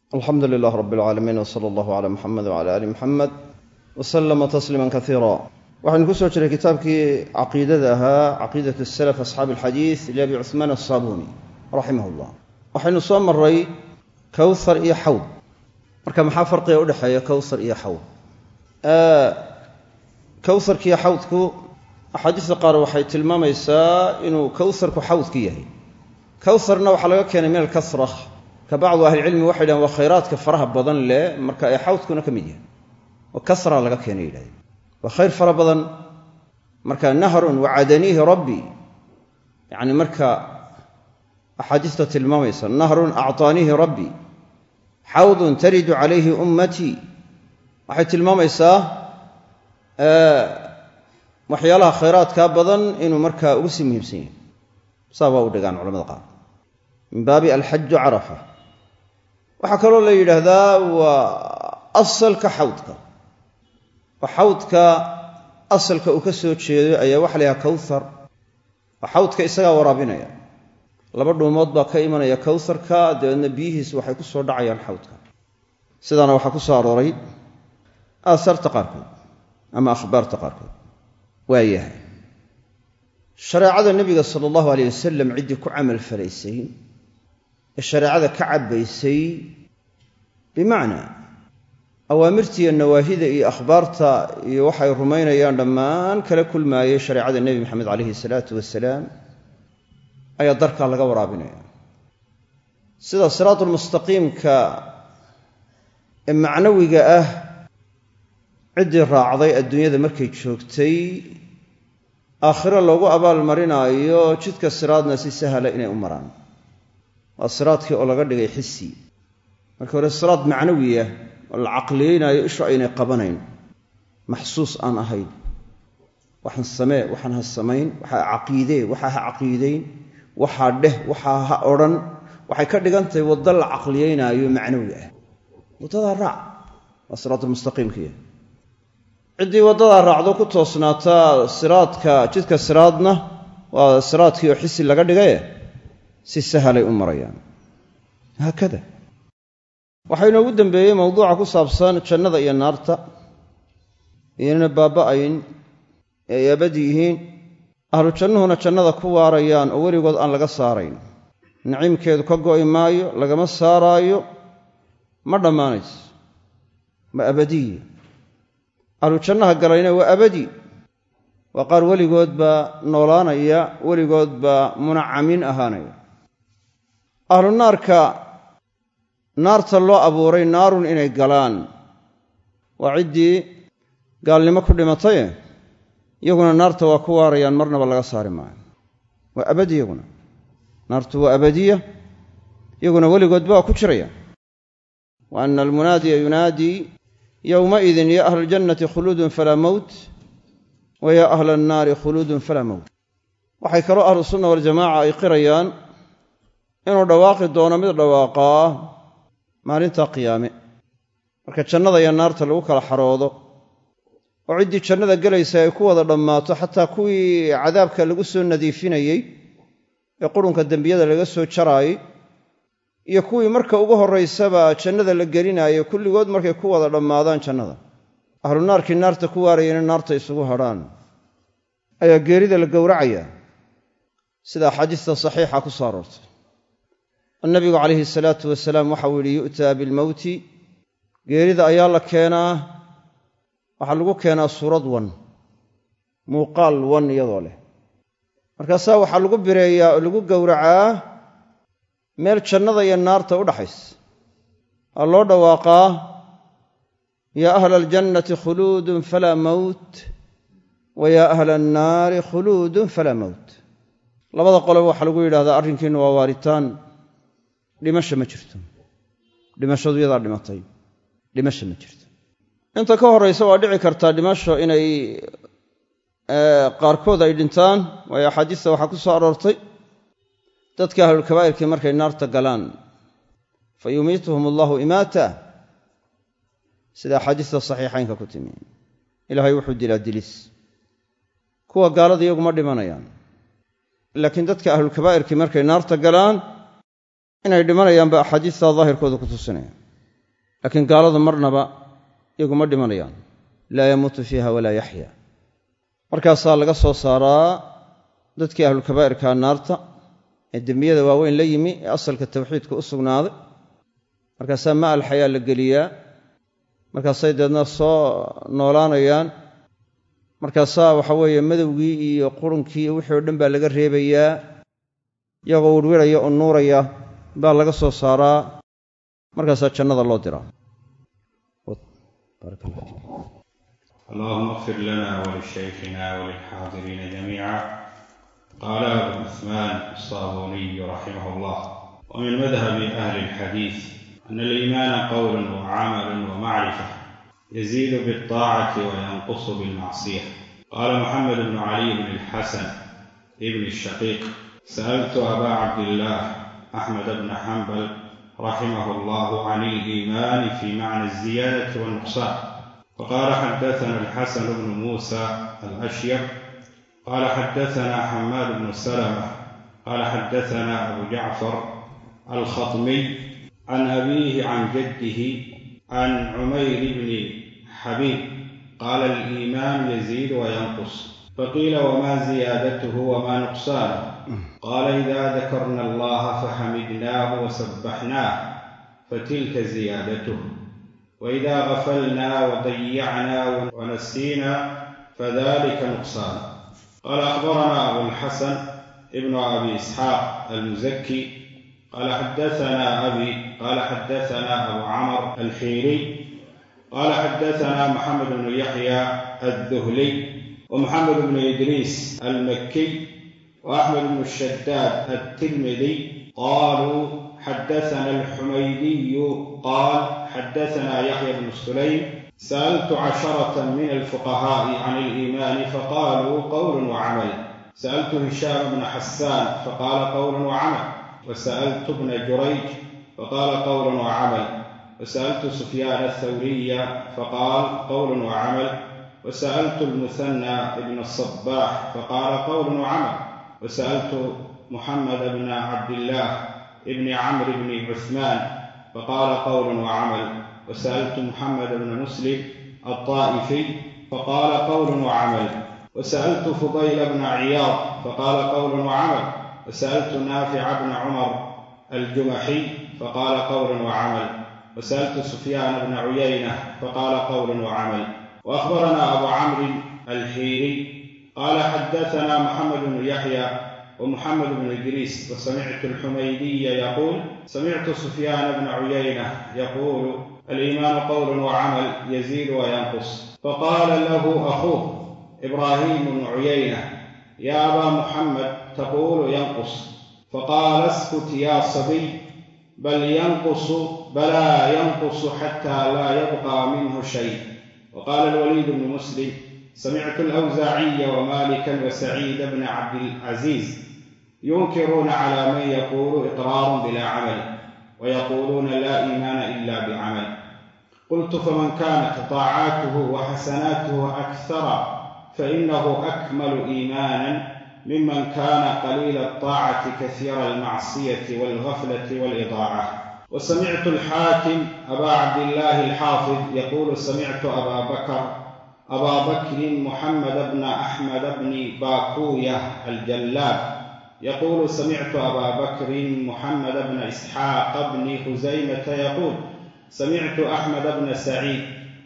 alxamdu lilah rab اlcaalamiin wsala allahu cala muxamed wcala ali muxamed waslama tasliima kaiira waxaynu ku soo jiray kitaabkii caqiidada ahaa caqiidat salaf asxaabi alxadiid liabi cuhmaan asaabuuni raximah llah waxaynu soo maray kowhar iyo xawd marka maxaa farqiga udhexeeya kowhar iyo xawd kowharkiiyo xawdku axaadiista qaar waxay tilmaamaysaa inuu kowharku xawdka yahay kowharna waxaa laga keenay min alkasra ka bacdu ahlicilmi waxay yidhahen waa khayraadka faraha badan leh marka ee xawdkuna ka mid yahay oo kasra laga keenay yidhahdeen waa khayr fara badan marka nahrun wacadaniihi rabbi yacni marka axaadiista tilmaamaysa nahrun acطaaniihi rabbi xawdun taridu calayhi ummatii waxay tilmaamaysaa waxyaalaha khayraadkaa badan inuu markaa ugu sii muhiimsan yahay saa waa u dhigaan culamada qaar min baabi alxaju carafa waxaa kaloo la yidhaahdaa waa asalka xawdka oo xawdka asalka uu ka soo jeedo ayaa waxa la yidhaha kowhar oo xawdka isagaa waraabinaya laba dhuumood baa ka imanaya kowharka dabeedna biyihiis waxay ku soo dhacayaan xawdka sidaana waxaa ku soo arooray aasaarta qaarkood ama akhbaarta qaarkood waa yahay shareecada nebiga sala allahu alayh wasalam ciddii ku camal falaysay ee shareecada ka cabbaysay bimacnaa awaamirta iyo nawaahida iyo akhbaarta iyo waxay rumaynayaan dhammaan kala kulmaayay shareecada nebi maxamed calayhi salaatu wasalaam ayaa darkaa laga waraabinaya sida siraatulmustaqiimka ee macnawiga ah ciddii raacday adduunyada markay joogtay aakhiro loogu abaalmarinaayo jidka siraadna si sahla inay u maraan waa siraadkii oo laga dhigay xisi marka hore siraad macnawiya oo la caqliyeynaayo ishu aynay qabanayn maxsuus aan ahayn waxaan samee waxaan ha samayn waxaa caqiidee waxaa ha caqiidayn waxaa dheh waxaa ha odhan waxay ka dhigan tahay waddo la caqliyeynaayo macnawi ah waddadaa raac waa siraatulmustaqiimkiiya ciddii waddadaa raacdo ku toosnaataa siraadka jidka siraadna waa siraadkii oo xisi laga dhigaye si sahalay u marayaan haakada waxaa inoogu dembeeyey mowduuca ku saabsan jannada iyo naarta iyoynana baaba'ayn ee ay abadi yihiin ahlu jannuhuna jannada ku waarayaan oo weligood aan laga saarayn naciimkeedu ka go'i maayo lagama saaraayo ma dhammaanayso ma abadiye ahlu jannaha galayna waa abadi waa qaar weligood baa noolaanaya weligood baa munacamin ahaanaya ahlu naarka naarta loo abuuray naarun inay galaan waa ciddii gaalnimo ku dhimataye iyaguna naarta waa ku waarayaan marnaba laga saari maayo waa abadi iyaguna naartu waa abadiya iyaguna weligoodba waa ku jirayaan wa ana almunaadiya yunaadii yowmaidin ya ahla aljannati khuluudun falaa mowt wa yaa ahla annaari khuluudun falaa mowt waxay kaloo ahlu sunna waljamaaca ay qirayaan inuu dhawaaqi doono mid dhawaaqaa maalinta qiyaame marka jannada iyo naarta lagu kala xaroodo oo ciddii jannada gelaysa ay ku wada dhammaato xataa kuwii cadaabka lagu soo nadiifinayey ee qurunka dembiyada laga soo jaraayey iyo kuwii marka ugu horraysaba jannada la gelinaayay kulligood markay ku wada dhammaadaan jannada ahlu naarkii naarta ku waarayayna naarta isugu hadhaan ayaa geerida la gowracayaa sida axaadiista saxiixa ku soo aroortay oo nabigu calayhi salaatu wasalaam waxau yidhi yu'taa bilmowti geerida ayaa la keenaa waxaa lagu keenaa suurad wan muuqaal wan iyadoo leh markaasaa waxaa lagu bireeyaa oo lagu gowracaa meel jannada iyo naarta u dhaxaysa waa loo dhawaaqaa yaa ahla aljannati khuluudun falaa mowt wa yaa ahla annaari khuluudun falaa mowt labada qoloba waxaa lagu yidhahdaa arrinkiinna waa waaritaan dhimasha ma jirto dhimashadu iyadaa dhimatay dhimasha ma jirto inta ka horraysa waa dhici kartaa dhimasho inay qaarkood ay dhintaan waayo axaadiista waxaa ku soo aroortay dadka ahlulkabaa'irkii markay naarta galaan fa yumiituhum allahu imaata sida axaadiista saxiixaynka ku timi ilaahay wuxuu dilaa dilis kuwa gaalada iyaguma dhimanayaan laakiin dadka ahlulkabaa'irkii markay naarta galaan inay dhimanayaan ba axaadiista daahirkooda ku tusinaya laakiin gaaladu marnaba iyaguma dhimanayaan, laa yamuutu fiiha walaa yaxya. markaasaa laga soo saaraa dadkii ahlulkabaa'irka naarta ee dembiyada waaweyn la yimi ee asalka tawxiidka u sugnaaday. markaasaa ma alxayaa la geliyaa, markaasay deedna soo noolaanayaan. markaasaa waxa weeye madowgii iyo qurunkii iyo wixii o dhan baa laga reebayaa, iyagoo wirwiraya oo nuuraya baa laga soo saaraa, markaasaa jannada loo diraa. اللهم اغفر لنا ولشيخنا وللحاضرين جميعا. قال أبو عثمان الصابوني رحمه الله: ومن مذهب أهل الحديث أن الإيمان قول وعمل ومعرفة، يزيد بالطاعة وينقص بالمعصية. قال محمد بن علي بن الحسن ابن الشقيق: سألت أبا عبد الله أحمد بن حنبل رحمه الله عن الإيمان في معنى الزيادة والنقصان، فقال: حدثنا الحسن بن موسى الأشيب قال حدثنا حماد بن سلمة قال حدثنا أبو جعفر الخطمي عن أبيه عن جده عن عمير بن حبيب قال: الإيمان يزيد وينقص. فقيل: وما زيادته وما نقصانه؟ قال: إذا ذكرنا الله فحمدناه وسبحناه فتلك زيادته، وإذا غفلنا وضيعنا ونسينا فذلك نقصان. قال: أخبرنا أبو الحسن ابن أبي إسحاق المزكي قال حدثنا أبي قال حدثنا أبو عمرو الحيري قال حدثنا محمد بن يحيى الذهلي ومحمد بن إدريس المكي وأحمد بن الشداد الترمذي قالوا حدثنا الحميدي قال حدثنا يحيى بن سليم: سألت 10 من الفقهاء عن الإيمان فقالوا قول وعمل. سألت هشام بن حسان فقال قول وعمل، وسألت ابن جريج فقال قول وعمل، وسألت سفيان الثوري فقال قول وعمل، وسألت المثنى بن الصباح فقال قول وعمل، وسألت محمد بن عبد الله ابن عمرو بن عثمان فقال قول وعمل، وسألت محمد بن مسلم الطائفي فقال قول وعمل، وسألت فضيل بن عياض فقال قول وعمل، وسألت نافع بن عمر الجمحي فقال قول وعمل، وسألت سفيان بن عيينة فقال قول وعمل. وأخبرنا أبو عمرو الحيري قال حدثنا محمد بن يحيى ومحمد بن إدريس، وسمعت الحميدي يقول سمعت سفيان بن عيينة يقول: الإيمان قول وعمل يزيد وينقص. فقال له أخوه إبراهيم بن عيينة: يا أبا محمد تقول ينقص. فقال: اسكت يا صبي، بل ينقص، بلى ينقص حتى لا يبقى منه شيء. وقال الوليد بن مسلم: سمعت الأوزاعي ومالكا وسعيد بن عبد العزيز ينكرون على من يقول إقرار بلا عمل، ويقولون لا إيمان إلا بعمل. قلت: فمن كانت طاعاته وحسناته أكثر فإنه أكمل إيمانا ممن كان قليل الطاعة كثير المعصية والغفلة والإضاعة. وسمعت الحاكم أبا عبد الله الحافظ يقول: سمعت أبا بكر محمد بن أحمد بن باكوية الجلاب يقول: سمعت أبا بكر محمد بن إسحاق بن خزيمة يقول: سمعت أحمد بن سعيد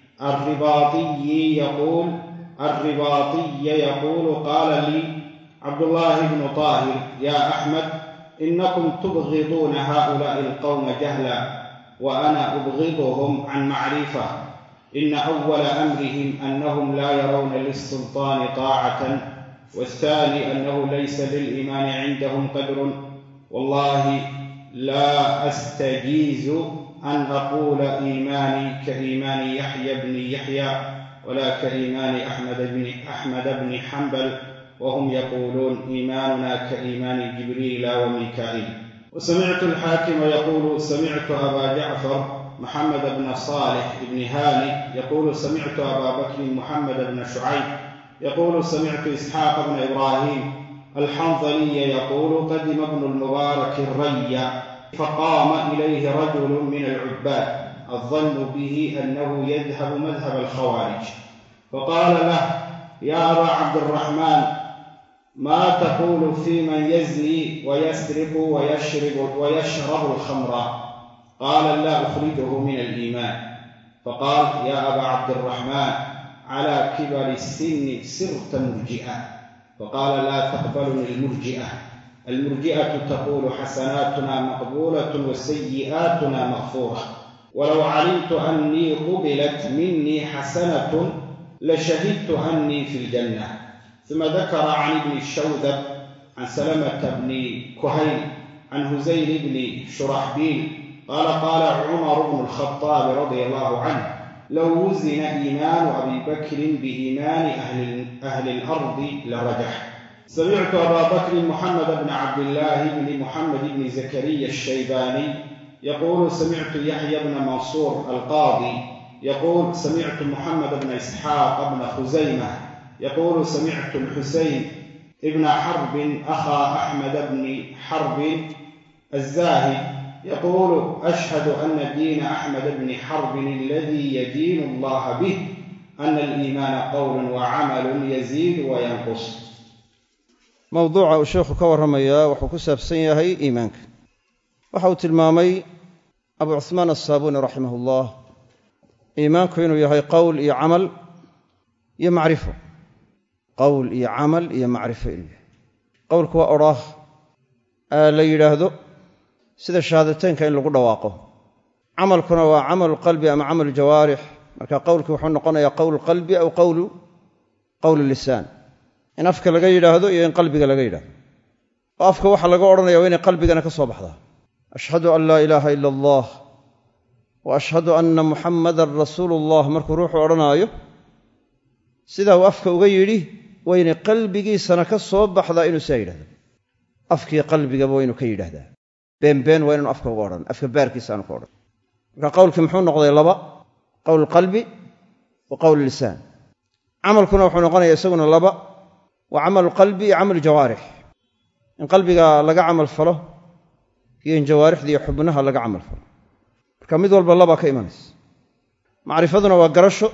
الرباطي يقول: قال لي عبد الله بن طاهر: يا أحمد، إنكم تبغضون هؤلاء القوم جهلا، وأنا أبغضهم عن معرفة. إن أول أمرهم أنهم لا يرون للسلطان طاعة، والثاني أنه ليس للإيمان عندهم قدر. والله لا أستجيز أن أقول إيماني كإيمان يحيى بن يحيى ولا كإيمان أحمد بن حنبل، وهم يقولون إيماننا كإيمان جبريل وميكائيل. وسمعت الحاكم يقول: سمعت أبا جعفر محمد بن صالح بن هاني يقول: سمعت أبا بكر محمد بن شعيب يقول: سمعت إسحاق بن إبراهيم الحنظلي يقول: قدم ابن المبارك الري فقام إليه رجل من العباد الظن به أنه يذهب مذهب الخوارج، فقال له: يا أبا عبد الرحمن، ما تقول في من يزني ويسرق ويشرب الخمر؟ قال: لا أخرجه من الإيمان. فقال: يا أبا عبد الرحمن، على كبر السن صرت مرجئا. فقال: لا تقبلني المرجئة تقول حسناتنا مقبولة وسيئاتنا مغفورة، ولو علمت أني قبلت مني حسنة لشهدت أني في الجنة. ثم ذكر عن ابن الشوذب عن سلمة بن كهيل عن هزيل بن شرحبيل قال: قال عمر بن الخطاب رضي الله عنه: لو وزن إيمان أبي بكر بإيمان أهل الأرض لرجح. سمعت أبا بكر محمد بن عبد الله بن محمد بن زكريا الشيباني يقول: سمعت يحيى بن منصور القاضي يقول: سمعت محمد بن إسحاق بن خزيمة يقول: سمعت الحسين ابن حرب أخا أحمد بن حرب الزاهد يقول: أشهد أن دين أحمد بن حرب الذي يدين الله به أن الإيمان قول وعمل يزيد وينقص. mawduuca uu sheekhu ka warramayaa wuxuu ku saabsan yahay iimaanka. waxa uu tilmaamay abu cuhmaan asaabuuni raximahullah iimaanku inuu yahay qowl iyo camal iyo macrifo. qowl iyo camal iyo macrifo inuu yahay. qowlku waa odhaah la yidhaahdo sida shahaadateynka in lagu dhawaaqo. camalkuna waa camalu qalbi ama camalu jawaarix. marka qowlkii wuxuu noqonayaa qowl qalbi aw qowlu lisaan, in afka laga yidhaahdo iyo in qalbiga laga yidhahdo. oo afka waxa laga odhanaya waa inay qalbigana ka soo baxdaa. ashhadu an laa ilaaha ila allah wa ashhadu anna muxammadan rasuulullah markuu ruuxu odhanaayo sidaa uu afka uga yidhi waa inay qalbigiisana ka soo baxdaa inuu sidaa yidhahdo. afkii qalbigaba waa inuu ka yidhaahdaa. beenbeen waa inaanu afka uga odhan, afka baarkiisa aanu ka odhan. marka qowlkii muxuu noqday laba: qowl qalbi wa qowl lisaan. camalkuna wuxuu noqonayaa isaguna laba: waa camalu qalbi iyo camalu jawaarix. in qalbiga laga camal falo iyo in jawaarixda iyo xubnaha laga camal falo. marka mid walba labaa ka imanaysa. macrifaduna waa garasho.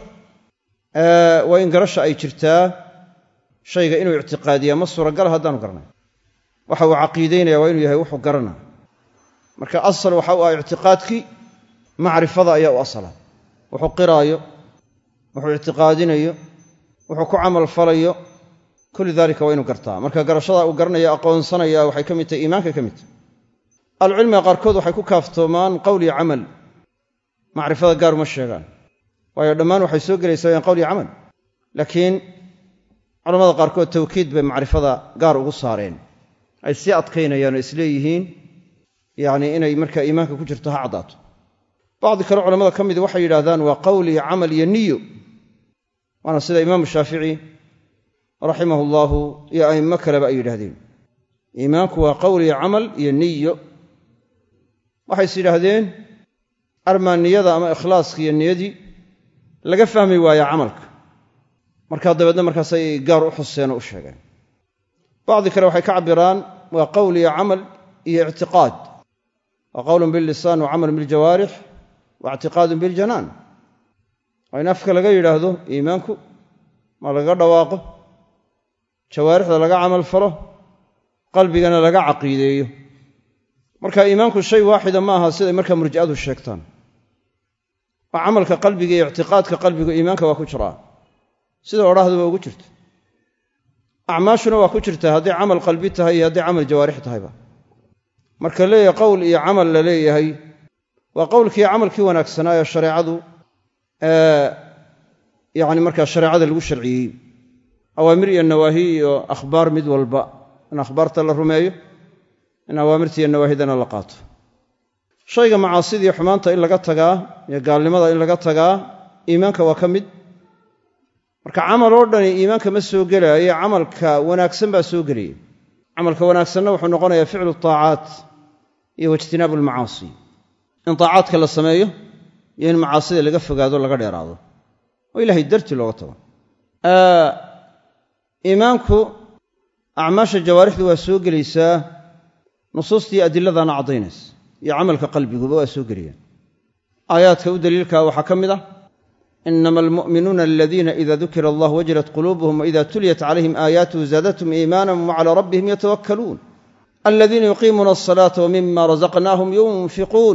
waa in garasha ay jirtaa shayga inuu ictiqaadiyaa ma suuragal haddaanu garanay. waxa uu caqiidaynaya waa inuu yahay wuxuu garanaa. marka asal waxa u ah ictiqaadkii, macrifada ayaa u asala. wuxuu qiraayo, wuxuu ictiqaadinayo, wuxuu ku camal falayo, kulli daalika waa inuu gartaa. marka garashada uu garanaya aqoonsanaya waxay ka mid tahay iimaanka ka mid tahay. ahlucilmiga qaarkood waxay ku kaaftoomaan qowl iyo camal, macrifada gaar uma sheegaan, waayo dhammaan waxay soo gelaysaa in qowl iyo camal. laakiin culamada qaarkood tawkiid bay macrifada gaar ugu saareen, ay sii adkaynayaan oo isleeyihiin yacni inay markaa iimaanka ku jirto ha caddaato. bacdi kale culamada ka midi waxay yidhahdaan waa qowl iyo camal iyo niyo, waana sida imaamu shaafici raximahu allaahu iyo a'immo kaleba ay yidhahdeen. iimaanku waa qowl iyo camal iyo niyo. waxays yidhaahdeen armaaniyada ama ikhlaaska iyo niyadii laga fahmi waaya camalka, markaa dabeedna markaasay gaar u xuseen oo u sheegeen. bacdi kale waxay ka cabbiraan waa qowl iyo camal iyo ictiqaad. waa qowlun billisaan wa camalun biljawaarix wa ictiqaadun biljanaan. waa in afka laga yidhaahdo iimaanku, ma laga dhawaaqo, jawaarixda laga camal falo, qalbigana laga caqiideeyo. marka iimaanku shay waaxida ma aha siday markaa murji'adu sheegtaan. waa camalka qalbiga iyo ictiqaadka qalbigu iimaanka waa ku jiraa, sida odhahduba ugu jirta. acmaashuna waa ku jirtaa hadday camal qalbi tahay iyo hadday camal jawaarix tahayba. marka leeyahay qowl iyo camal la leeyahay waa qowlkii camalkii wanaagsanaa ee shareecadu yacni markaa shareecada lagu sharciyey. awaamir iyo nawaahi iyo akhbaar mid walba in akhbaarta la rumeeyo, in awaamirta iyo nawaahidana la qaato. shayga macaasida iyo xumaanta in laga tagaa iyo gaalnimada in laga tagaa iimaanka waa ka mid. marka camal oo dhani iimaanka ma soo gelaayo, camalka wanaagsan baa soo gelaya. camalka wanaagsanna wuxuu noqonayaa ficlu taacaat iyo waijtinaabu almacaasi, in taacaadka la sameeyo iyo in macaasida laga fogaado laga dheeraado oo ilaahay dartii looga tago. iimaanku acmaasha jawaarixdu waa soo gelaysaa, nusuustii adilladana caddaynaysa, iyo camalka qalbiguba waa soo gelayaan. aayaadka u daliilkaa waxaa ka mid ah inama almu'minuuna aladiina ida dukira allah wajilat quluubuhum waida tuliyat calayhim aayaatuhu zaadathum iimaanan wacalaa rabbihim yatawakkaluun aladiina yuqiimuuna alsalaata wamima razaqnaahum yunfiquun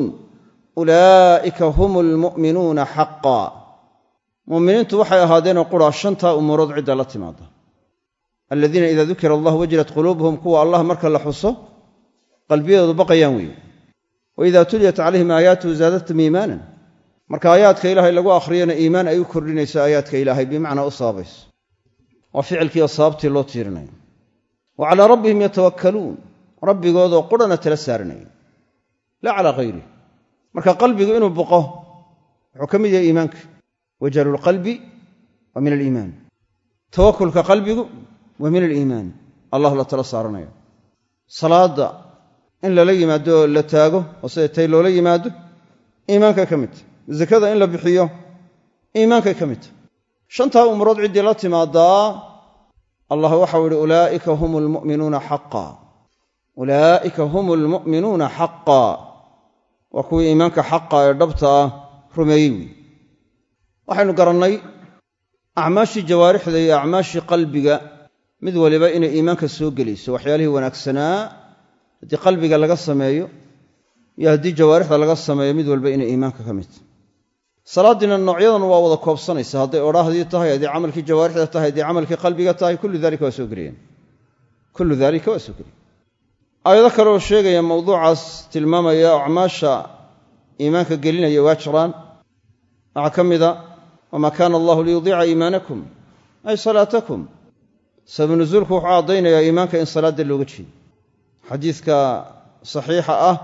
ulaa'ika hum almu'minuuna xaqaa mu'miniintu waxay ahaadeenoo quraa shantaa umuurood cidda la timaada aladiina ida dukira allah wajilat quluubuhum kuwa allah marka la xuso qalbiyadoodu baqayaan weeye waida tuliyat calayhim aayaatuhu zaadathum iimaanan marka aayaadka ilaahay lagu akhriyana iimaan ay u kordhinayso aayaadka ilaahay bimacnaa u sababayso waa ficilkiiyo sababtii loo tiirinayo wa calaa rabbihim yatawakkaluun rabbigoodoo qurhana tala saaranaya laa calaa hayrih marka qalbigu inuu boqo wuxuu ka mid yahay iimaanka wajalulqalbi waa min aliimaan tawakulka qalbigu waa min aliimaan allah la tala saaranayo salaadda in lala yimaado oo la taago oo siday tay loola yimaado iimaankay ka mid tahy zakada in la bixiyo iimaankay ka mid tahy shantaa umurood ciddii la timaadaa allah waxau idhi ulaa'ika hum almu'minuuna xaqaa ulaa'ika hum almu'minuuna xaqaa waa kuwii iimaanka xaqa ee dhabta ah rumeeyey wey waxaynu garannay acmaashii jawaarixda iyo acmaashii qalbiga mid waliba inay iimaanka soo gelayso waxyaalihii wanaagsanaa haddii qalbiga laga sameeyo iyo haddii jawaarixda laga sameeyo mid walba inay iimaanka ka mid tahay salaaddiina noocyadan waa wada koobsanaysa hadday odhaahdii tahay haddii camalkii jawaarixda tahay haddii camalkii qalbiga tahay kullu daalika waa soo gelayaan kullu daalika waa soo gelaya aayado kale oo sheegaya mawduucaas tilmaamaya acmaasha iimaanka gelinaya waa jiraan waxaa ka mida wamaa kaana allahu liyudiica iimaanakum ay salaatakum sababu nusuulku wuxuu caddaynayaa iimaanka in salaadda looga jeedo xadiidka saxiixa ah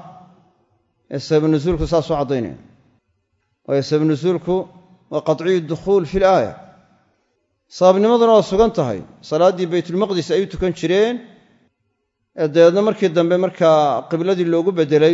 ee sababu nusuulku saasuu caddaynaya waayo sababu nusuulku waa qatciyu dukhuul fi laaya sababnimaduna waa sugan tahay salaaddii baytulmaqdis ay u tukan jireen ee dabeedna markii dambe markaa qibladii loogu beddelay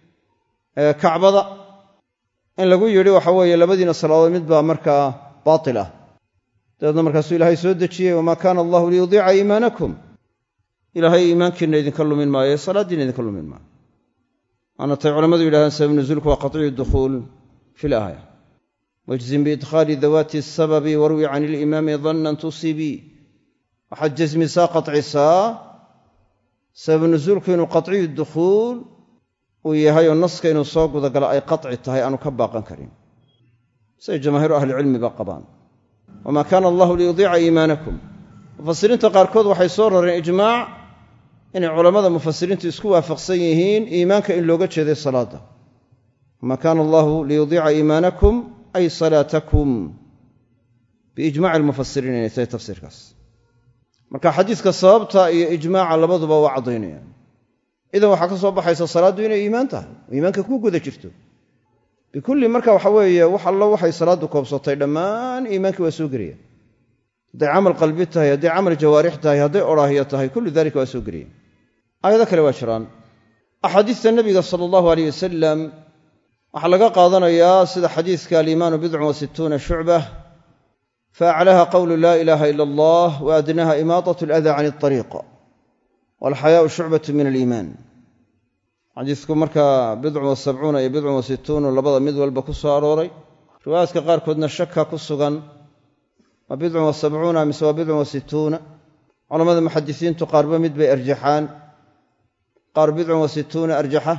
kacbada in lagu yidhi waxa weeye labadiina salaadood mid baa markaa baatil ah dabeedna markaasuu ilaahay soo dejiyey wamaa kaana allahu liyudiica iimaanakum ilaahay iimaankiinna idinka lumin maayo ee salaaddiinna idinka lumin maayo waana tay culammadu yidhahdaan sabab nusuulku waa qatciyu dukhuul fi laaya wajzim biidkhaali dawaati asababi warwi can ilimaami dannan tusibii waxaad jasmisaa qatcisaa sabab nusuulku inuu qatciyu dukhuul uu yahay oo naska inuu soo gudagalo ay qaci tahay aanu ka baaqan karin siday jamaahiiru ahlicilmiba qabaan wamaa kaana allahu liyudiica iimaanakum mufasiriinta qaarkood waxay soo rareen ijmaac inay culammada mufasiriintu isku waafaqsan yihiin iimaanka in looga jeeday salaadda wamaa kaana allahu liyudiica iimaanakum ay salaatakum biijmaaci almufasiriin inay tahay tafsiirkaas marka xadiidka sababta iyo ijmaaca labaduba waa caddaynayaan idan waxaa ka soo baxaysa salaaddu inay iimaan tahay oo iimaanka ku guda jirto bikulli marka waxa weeye wax allo waxay salaaddu koobsatay dhammaan iimaankii waa soo gelaya hadday camal qalbi tahay hadday camal jawaarix tahay hadday odhaahya tahay kullu daalika waa soo gelaya aayado kale waa jiraan axaadiista nebiga sala allahu alayh wasalam waxaa laga qaadanayaa sida xadiidka aliimaanu bidcun wa sittuuna shucbah faaclaha qowlu laa ilaaha ila allah wa adnaha imaatat aladaa can alariiq walxayaau shucbatu min aliimaan xadiidku markaa bidcun wa sabcuuna iyo bidcun wa sittuunu labada mid walba ku soo arooray riwaayaadka qaarkoodna shaka ku sugan waa bidcun wa sabcuuna mise waa bidcun wa sittuuna culammada muxadisiintu qaarba mid bay arjaxaan qaar bidcun wa sittuuna arjaxa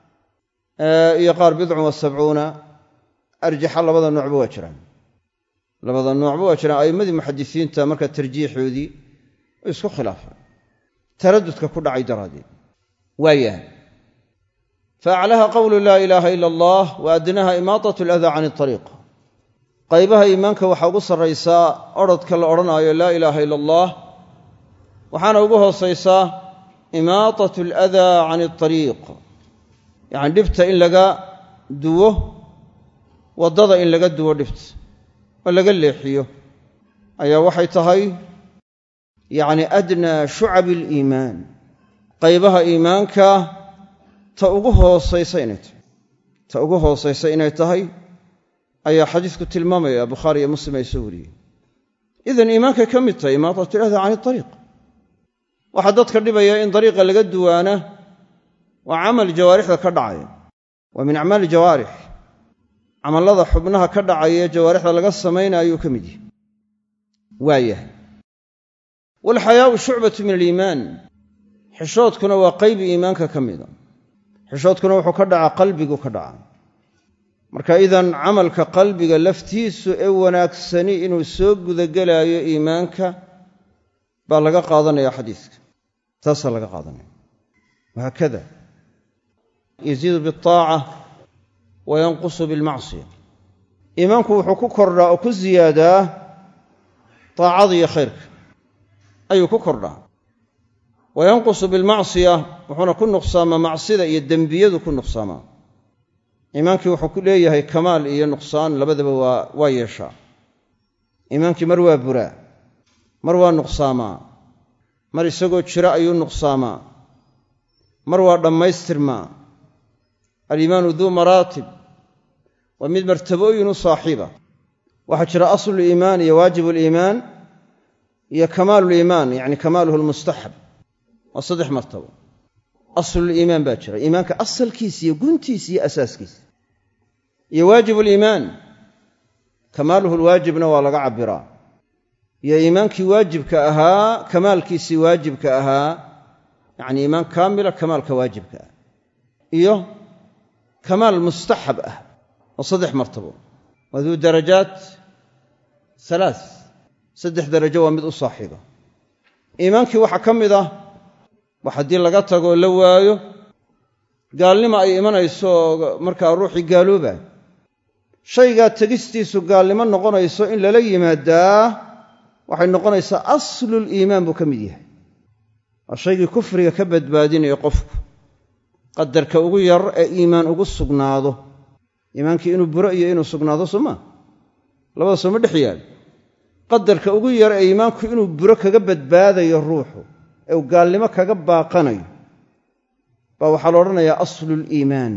iyo qaar bidcun wa sabcuuna arjaxa labada noocba waa jiraan a'immadii muxadisiinta marka tarjiixoodii isku khilaafaan taradudka ku dhacay daraaddeed waayahay faaclaha qowlu laa ilaaha ila allah wa adnaha imaatat aladaa can alariiq qaybaha iimaanka waxaa ugu sarraysaa odrhodka la odhanaayo laa ilaaha ila allah waxaana ugu hoosaysaa imaatat aladaa can alariiq yacni dhibta in laga duwo waddada in laga duwo dhibta oo laga leexiyo ayaa waxay tahay yacni adnaa shucabi aliimaan qaybaha iimaanka ta ugu hoosaysa inay tahay ayaa xadiisku tilmaamaya bukhaari iyo muslim ay soo wariyeen idan iimaankay ka mid tahay imaatat aladaa can alariiq waxaa dadka dhibaya in dariiqa laga duwaana waa camal jawaarixda ka dhacaya waa min acmaali jawaarix camallada xubnaha ka dhacaya jawaarixda laga samaynayo ayuu ka mid yahay waa yahay waalxayaa'u shucbatu min aliimaan xishoodkuna waa qayb iimaanka ka mida xishoodkuna wuxuu ka dhacaa qalbigu ka dhaca marka idan camalka qalbiga laftiisu ee wanaagsani inuu soo gudagelaayo iimaanka baa laga qaadanaya xadiiska taasaa laga qaadanaya wahaakada yaziidu bialtaaca wa yanqusu bilmacsiya iimaanku wuxuu ku kordhaa oo ku ziyaadaa taacada iyo khayrka ayuu ku kordhaa wa yanqusu bilmacsiya wuxuuna ku nuqsaamaa macsida iyo dembiyadu ku nuqsaamaa iimaankii wuxuu ku leeyahay kamaal iyo nuqsaan labadaba waa yeeshaa iimaankii mar waa buraa mar waa nuqsaamaa mar isagoo jira ayuu nuqsaamaa mar waa dhammaystirmaa aliimaanu duu maraatib waa mid martabooyin u saaxiiba waxaa jira asluliimaan iyo waajibuliimaan iyo kamaaluliimaan yacni kamaaluhu almustaxab waa 3 martabo asluliimaan baa jira iimaanka asalkiisa iyo guntiisa iyo asaaskiisa iyo waajibuliimaan kamaaluhu lwaajibna waa laga cabbiraa iyo iimaankii waajibka ahaa kamaalkiisii waajibka ahaa yacni iimaan kaamila kamaalka waajibka ah iyo kamaal mustaxab ah oo 3 martabo waa duu darajaat 3 darajo waa mid u saaxiiba iimaankii waxaa ka mid ah wax haddii laga tagoo la waayo gaalnimo ay imanayso oo markaa ruuxii gaaloobaa shaygaa tegistiisu gaalnimo noqonayso in lala yimaadaa waxay noqonaysaa asluliimaan buu ka mid yahay waa shaygii kufriga ka badbaadinaya qofku qadarka ugu yar ee iimaan ugu sugnaado iimaankii inuu buro iyo inuu sugnaado sooma labada sooma dhex yaal qadarka ugu yar ee iimaanku inuu buro kaga badbaadayo ruuxu ee uu gaalnimo kaga baaqanayo baa waxaa la odhanayaa asluliimaan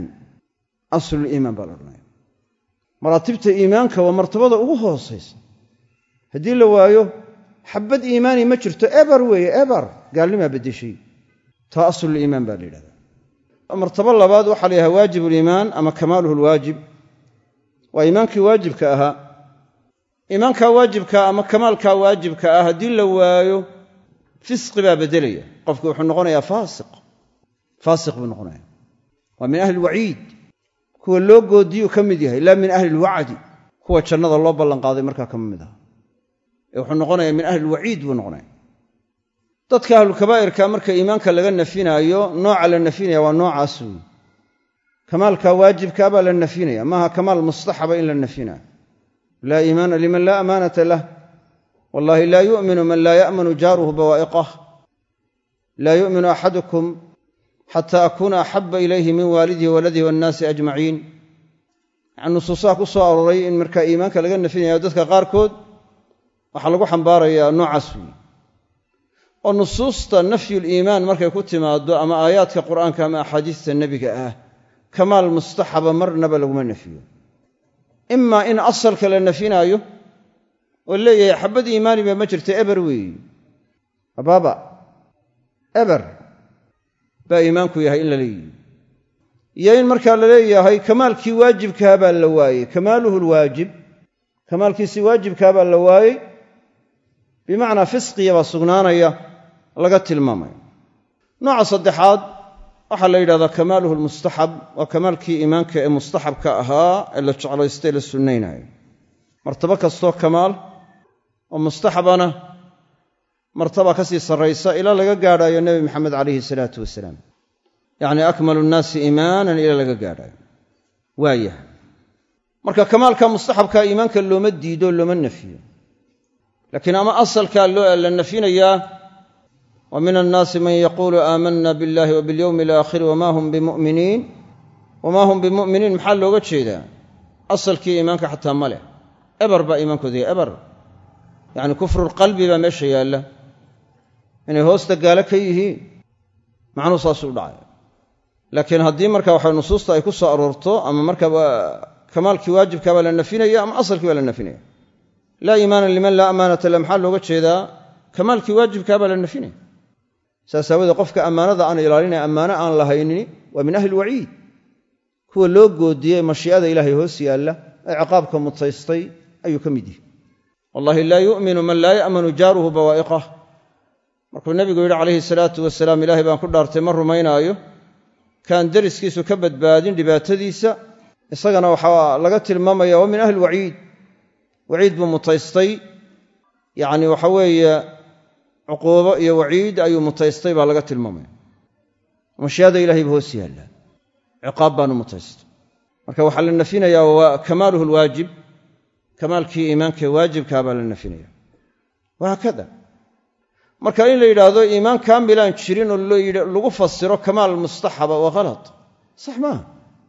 baa la odhanaya maraatibta iimaanka waa martabada ugu hoosaysa haddii la waayo xabad iimaani ma jirto eber weeye eber gaalnimaa beddeshay taa asluliimaan baa la yidhahdaa martabo labaad waxaa la yidhaha waajibuliimaan ama kamaaluhu lwaajib waa iimaankii waajibka ahaa iimaankaa waajibkaa ama kamaalkaa waajibka ah haddii la waayo fisqi baa beddelaya qofku wuxuu noqonayaa faasiq buu noqonaya waa min ahli lwaciid kuwa loo goodiyuu ka mid yahay laa min ahli lwacdi kuwa jannada loo ballanqaaday markaa kama mid aha ee wuxuu noqonayaa min ahli lwaciid buu noqonaya dadka ahlulkabaa'irka marka iimaanka laga nafinaayo nooca la nafinaya waa noocaas weyi kamaalka waajibkaa baa la nafinaya maaha kamaal mustaxaba in la nafinaayo laa iimaana liman laa amaanata lah wallahi laa yu'minu man laa ya'manu jaaruhu bawaa'iqah laa yu'minu axadukum xataa akuuna axabba ilayhi min waalidihi waladihi waannaasi ajmaciin yacni nusuusaha ku soo arooray in markaa iimaanka laga nafinayo dadka qaarkood waxaa lagu xambaarayaa noocaas weyi oo nusuusta nafyuliimaan markay ku timaaddo ama aayaadka qur'aanka ama axaadiista nebiga ah kamaal mustaxaba marnaba laguma nafiyo imaa in asalka la nafinaayo oo leeyahay xabad iimaaniba ma jirta eber weeyi abaaba eber baa iimaanku yahay in la leeyihi iyo in markaa la leeyahay kamaalkii waajibkaa baa la waayey kamaaluhu lwaajib kamaalkiisii waajibkaa baa la waayey bimacnaa fisqiya baa sugnaanaya laga tilmaamaya nooca saddexaad waxaa la yidhahdaa kamaaluhu lmustaxab waa kamaalkii iimaanka ee mustaxabka ahaa ee la jeclaystay la sunnaynayo martabo kastoo kamaal oo mustaxabana martaba ka sii sarraysa ilaa laga gaadhaayo nebi maxamed calayhi salaatu wasalaam yacni akmalu nnaasi iimaanan ilaa laga gaadhaayo waayahay marka kamaalka mustaxabkaa iimaanka looma diido looma nafiyo laakiin ama asalkaa la nafinayaa wa min annaasi man yaquulu aamanna biاllahi wa biاlyowmi alaakhiri wamaa hum bimu'miniin maxaa looga jeedaa asalkii iimaanka xataa ma leh eber baa iimaankooda yahay eber yacni kufrulqalbi baa meesha yaalla inay hoosta gaalo ka yihiin macnuu saasuu dhacay laakiin haddii marka waxa nusuusta ay ku soo aroorto ama marka kamaalkii waajibkaa baa la nafinaya ama asalkii baa la nafinaya laa iimaana liman laa amaanata lah maxaa looga jeedaa kamaalkii waajibkaa baa la nafinaya saas aawoodee qofka ammaanada aan ilaalinaya ammaano aan lahaynin waa min ahli lwaciid kuwa loo goodiyey mashii'ada ilaahay hoos yaalla ee ciqaabka mutaystay ayuu ka mid yahay wallahi laa yu'minu man laa ya'manu jaaruhu bawaa'iqah markuu nebigu yidhi calayhi salaatu wasalaam ilaahay baan ku dhaartay ma rumaynaayo kaan deriskiisu ka badbaadin dhibaatadiisa isagana waxaa laga tilmaamaya waa min ahli waciid waciid buu mutaystay yacni waxa weeye cuquubo iyo waciid ayuu mutaystay baa laga tilmaamaya mashii'ada ilaahay ba hoos yaallaa ciqaab baanu mutaystay marka waxaa la nafinayaa waa kamaaluhu alwaajib kamaalkii iimaankae waajibkaa baa la nafinaya wahaakada marka in la yidhaahdo iimaan kaamilaan jirin oo lagu fasiro kamaal mustaxaba waa khalad sax maaha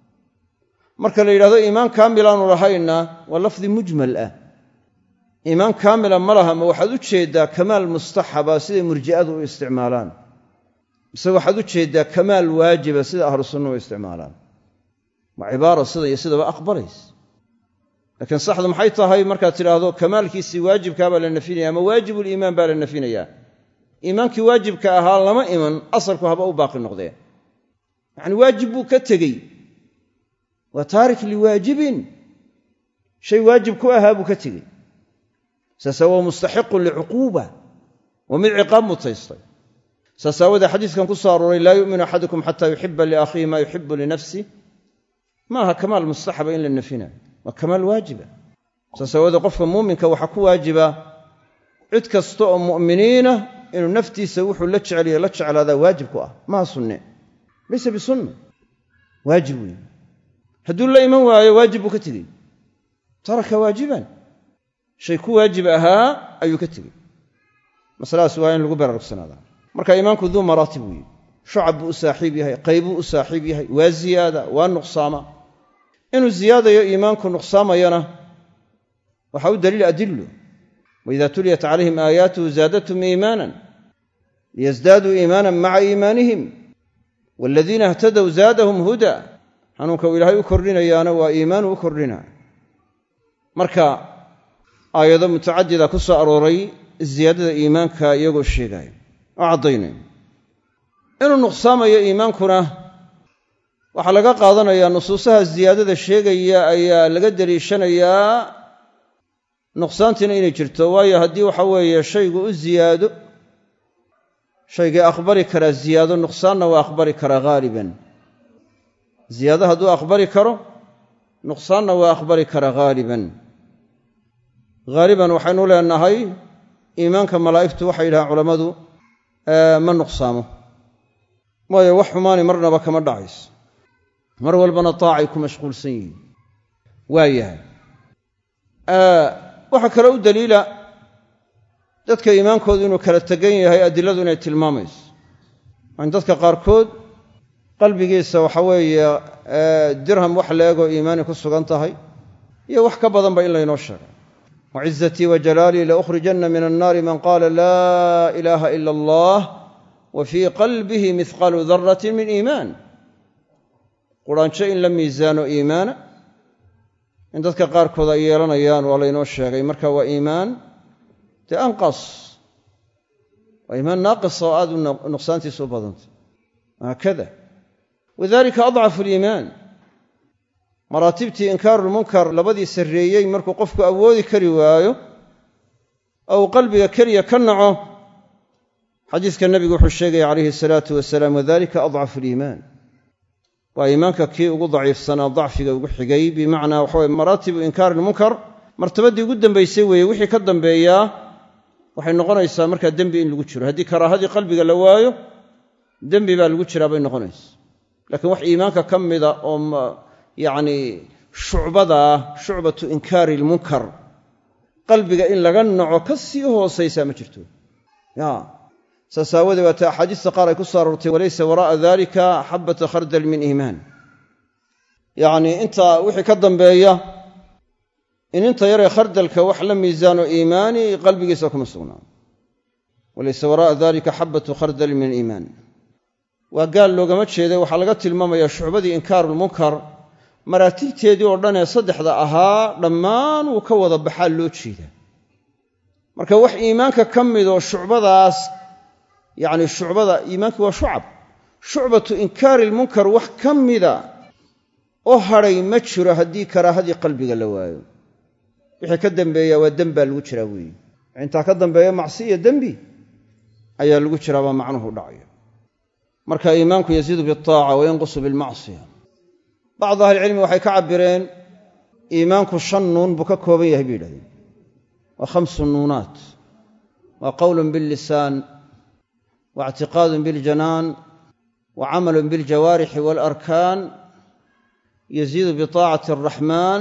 marka la yidhahdo iimaan kaamilaanu lahayna waa lafdi mujmal ah iimaan kaamila ma laha ma waxaad u jeeddaa kamaal mustaxaba siday murji'adu u isticmaalaan mise waxaad u jeeddaa kamaal waajiba sida ahlu sunna u isticmaalaan waa cibaara sida iyo sidaba aqbalaysa laakiin saxdu maxay tahay markaad tidhaahdo kamaalkiisii waajibkaa baa la nafinaya ama waajibuliimaan baa la nafinayaa iimaankii waajibka ahaa lama iman asalku haba u baaqi noqdee yacni waajib buu ka tegey waa taarik liwaajibin shay waajib ku ahaa buu ka tegey saas waa mustaxiqun licuquuba waa mid ciqaab mutaystay saas aawadee xadiiskan ku soo arooray laa yu'minu axadukum xataa yuxiba liakhiihi maa yuxibu linafsih maaha kamaal mustaxaba in la nafinayo waa kamaal waajiba saas aawadee qofka muuminka waxaa ku waajiba cid kasta oo mu'miniina inuu naftiisa wuxuu la jeceliyo la jeclaadaa waajib ku ah maaha sunne laysa bisunna waajib weeye hadduu la iman waayo waajib buu ka tegey taraka waajiban shay ku waajib ahaa ayuu ka tegey masaladaas waa in lagu baraarugsanaada marka iimaanku duu maraatib weeye shucab buu u saaxiib yahay qaybuu u saaxiib yahay waa ziyaada waa nuqsaama inuu ziyaadayo iimaanku nuqsaamayana waxaa u daliil adillu waidaa tuliyat calayhim aayaatuhu zaadathum iimaanan liyasdaaduu iimaanan maca iimaanihim waaladiina ihtadow zaadahum huda hanuunka uu ilaahay u kordhinayaana waa iimaanu u kordhinaa marka aayado mutacadida ku soo arooray ziyaadada iimaanka iyagoo sheegaayo oo caddaynay inuu nuqsaamayo iimaankuna waxaa laga qaadanayaa nusuusaha ziyaadada sheegaya ayaa laga deliishanayaa nuqsaantiina inay jirto waayo haddii waxa weeye shaygu u ziyaado shaygii aqbali karaa ziyaado nuqsaanna waa aqbali karaa haaliban ziyaado hadduu aqbali karo nuqsaanna waa aqbali karaa haaliban haaliban waxaynu leenahay iimaanka malaa'igtu waxay yidhahaan culammadu ma nuqsaamo waayo wax xumaani marnaba kama dhacayso mar walbana taacay ku mashquulsan yihiin waayahay waxaa kale u daliila dadka iimaankoodu inuu kala tegan yahay adiladu inay tilmaamayso in dadka qaarkood qalbigiisa waxa weeye dirham wax la egoo iimaani ku sugan tahay iyo wax ka badanba in laynoo sheegay wacizatii wa jalaalii laukhrijanna min annaari man qaala laa ilaaha ila allah wa fii qalbihi mihqaalu daratin min iimaan quraanjo in la miisaano iimaana in dadka qaarkood ay yeelanayaan waa laynoo sheegay marka waa iimaan dee anqas waa iimaan naaqisa oo aad u nuqsaantiisa u badantay haakada wadalika adcafu aliimaan maraatibtii inkaarulmunkar labadii sarreeyey markuu qofku awoodi kari waayo oo uu qalbiga keliya ka naco xadiiska nebigu wuxuu sheegaya calayhi salaatu wasalaam wadalika adcafu aliimaan waa iimaanka kii ugu daciifsanaa dacfiga ugu xigay bimacnaa waxaweye maraatibu inkaari ilmunkar martabaddii ugu dambaysay weeye wixii ka dambeeyaa waxay noqonaysaa markaa dembi in lagu jiro haddii karaahadii qalbiga la waayo dembi baa lagu jiraa bay noqonaysa laakiin wax iimaanka ka mida oo yacni shucbada ah shucbatu inkaari ilmunkar qalbiga in laga naco ka sii hoosaysaa ma jirto saas aawadee waata axaadiista qaar ay ku soo aroortay walaysa waraa'a dalika xabata khardal min iimaan yacnii intaa wixii ka dambeeya in inta yaree khardalka wax la miisaano iimaani qalbigiisa kuma sugnaan walaysa waraa'a dalika xabatu khardal min iimaan waa gaal loogama jeeday waxaa laga tilmaamayaa shucbadii inkaarulmunkar maraatibteedii oo dhan ee saddexda ahaa dhammaan wuu ka wada baxaa loo jeedaa marka wax iimaanka ka midoo shucbadaas yacni shucbada iimaanki waa shucab shucbatu inkaari ilmunkar wax ka mida oo hadhay ma jiro haddii karaahadii qalbiga la waayo. wixii ka dambeeya waa dembaa lagu jiraa weeye. intaa ka dambeeya macsi iyo dembi ayaa lagu jiraa baa macnuhu dhacaya. marka iimaanku yaziidu biaaca wa yanqusu bilmacsiya. bacdu ahlicilmi waxay ka cabireen iimaanku 5 nuun buu ka kooban yahay bay yidhahdeen. waa 5 nuunaat. waa qowlun billisaan wa ictiqaadun biljanaan wa camalun biljawaarixi waalarkaan yaziidu biaacati araxmaan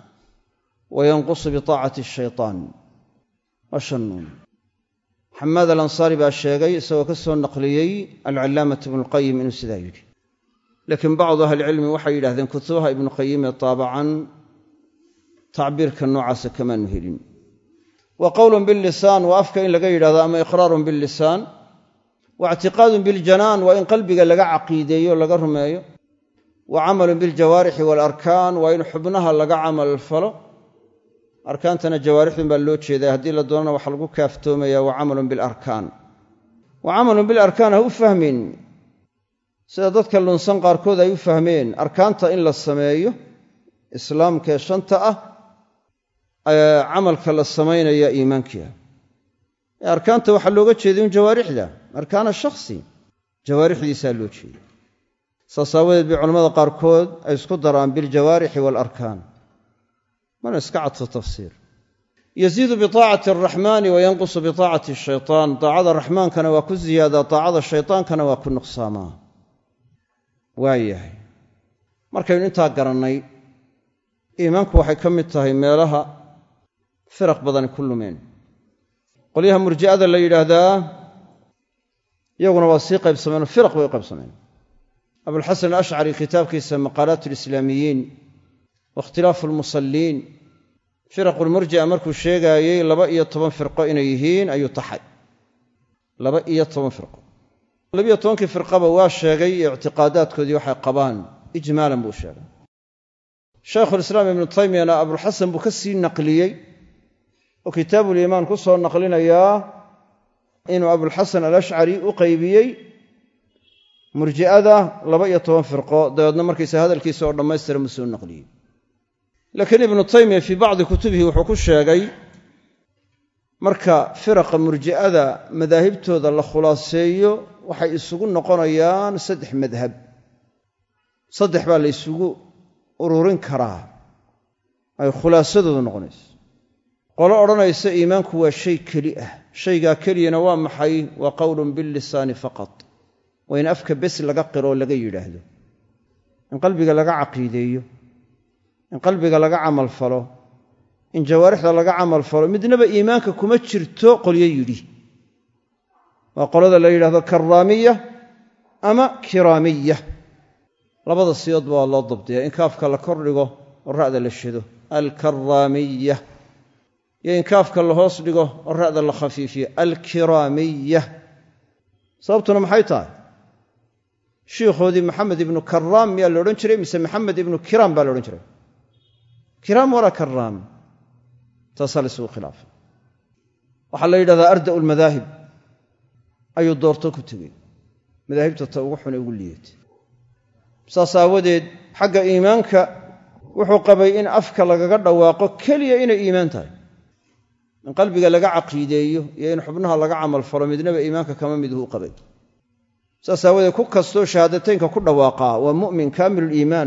wa yanqusu biaacati ashaytaan. waa 5 nuun. xamaad alansaari baa sheegay isagoo ka soo naqliyey alcallaamatu ibnuulqayim inuu sidaa yidhi. laakiin bacdu ahlicilmi waxay yidhahdeen kutubaha ibnuqayim ee taabacan tacbiirka noocaasa kamaanu helin. wa qowlun billisaan waa afka in laga yidhahdo ama iqraarun billisaan. wa ictiqaadun biljanaan waa in qalbiga laga caqiideeyo laga rumeeyo. wa camalun biljawaarixi waalarkaan waa in xubnaha laga camal falo. arkaantana jawaarixdun baa loo jeedaa, haddii la doonana waxaa lagu kaaftoomaya wa camalun bilarkaan. wa camalun bilarkaan ha u fahmin sida dadka lunsan qaarkood ay u fahmeen arkaanta in la sameeyo islaamkaee 5 ah camalka la samaynaya iimaankiia. arkaanta waxaa looga jeeday un jawaarixda, arkaana shakhsi jawaarixdiisaa loo jeeda. saas aawadeed bay culamada qaarkood ay isku daraan biljawaarixi waalarkaan, mana iska cadfo tafsiir. yaziidu biaacati araxmaani wa yanqusu biaacati ashaytaan. daacada raxmaankana waa ku ziyaadaa, daacada shaytaankana waa ku nuqsaamaa. waayahay markaynu intaa garannay, iimaanku waxay ka mid tahay meelaha firaq badani ku lumeen. qolyaha murji'ada la yidhaahdaa iyaguna waa sii qaybsameen oo firaq bay u qaybsameen. abulxasan alashcari kitaabkiisa maqaalaat alislaamiyiin wa ikhtilaafu almusalliin firaqulmurji'a markuu sheegaayey 12 firqo inay yihiin ayuu taxay. 12 firqo. 12kii firqaba waa sheegay ictiqaadaadkoodii waxay qabaan ijmaalan buu sheegay. shaykhulislaam ibnu taymiyana abulxasan buu ka sii naqliyey oo kitaabuliimaan ku soo naqlinayaa inuu abulxasan alashcari u qaybiyey murji'ada 12 firqo, dabeedna markiisa hadalkiisa oo dhammaystiran buu soo naqliyey. laakiin ibnu taymiya fii bacdi kutubihi wuxuu ku sheegay marka firaqa murji'ada madaahibtooda la khulaaseeyo waxay isugu noqonayaan 3 madhab. 3 baa la isugu ururin karaa ay khulaasadoodu noqonayso. qolo odhanaysa iimaanku waa shay keli ah, shaygaa keliyana waa maxay? waa qowlun billisaani faqat. waa in afka bes laga qiroo laga yidhaahdo, in qalbiga laga caqiideeyo, in qalbiga laga camal falo, in jawaarixda laga camal falo. midnaba iimaanka kuma jirto qolyo yidhi. waa qolada la yidhahdo karraamiya ama kiraamiya. labada siyoodba waa loo dabdiyaa, in kaafka la kordhigo oo ra'da la shido alkarraamiya, iyo in kaafka la hoos dhigo oo ra'da la khafiifiyo alkiraamiya. sababtuna maxay tahay? shiikhoodii maxamed ibnu karaam miyaa la odhan jiray mise maxamed ibnu kiraam baa la odhan jiray? kiraam walaa karaam, taasaa la isugu khilaafay. waxaa la yidhahdaa arda'u lmadaahib ayuu doorto ku tegey, madaahibta ta ugu xun ee ugu liyeetay. saas aawadeed xagga iimaanka wuxuu qabay in afka lagaga dhawaaqo keliya inay iimaan tahay, in qalbiga laga caqiideeyo iyo in xubnaha laga camal falo midnaba iimaanka kama miduu qabay. saas aawadeed ku kastoo shahaadateynka ku dhawaaqaa waa mu'min kaamiluliimaan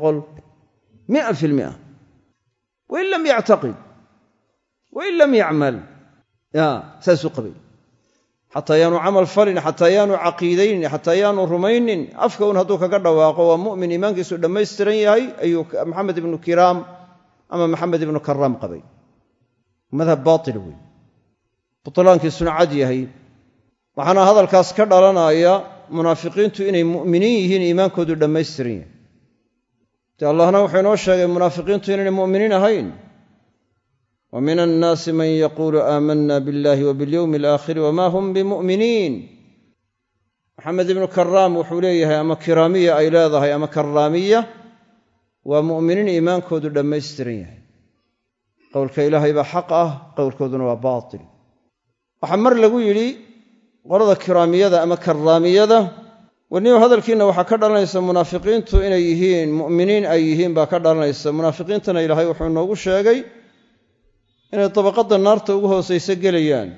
100%. wain lam yactaqid wain lam yacmal, saasuu qabay. xataa yaanu camal falin, xataa yaanu caqiidaynin, xataa yaanu rumaynin, afka un hadduu kaga dhawaaqo waa mu'min iimaankiisu dhammaystiran yahay ayuu maxamed ibnu kiraam ama maxamed ibnu karaam qabay. madhab baatil wey, butlaankiisuna cad yahay. waxaana hadalkaas ka dhalanaya munaafiqiintu inay mu'miniin yihiin, iimaankoodu dhammaystiran yahay. dee allahna wuxuu inoo sheegay munaafiqiintu inaynay mu'miniin ahayn. wa min annaasi man yaquulu aamanna biاllahi wa biاlyowmi alaakhiri wama hum bimu'miniin. maxamed ibnu karaam wuxuu leeyahay ama kiraamiya ay leedahay ama karaamiya, waa mu'miniin iimaankoodu dhammaystiran yahay. qowlka ilaahay baa xaq ah, qowlkooduna waa baatil. waxaa mar lagu yidhi qolada kiraamiyada ama karaamiyada warniyo hadalkiina waxaa ka dhalanaysa munaafiqiintu inay yihiin mu'miniin ay yihiin baa ka dhalanaysa. munaafiqiintana ilaahay wuxuu inoogu sheegay inay dabaqadda naarta ugu hoosaysa gelayaan.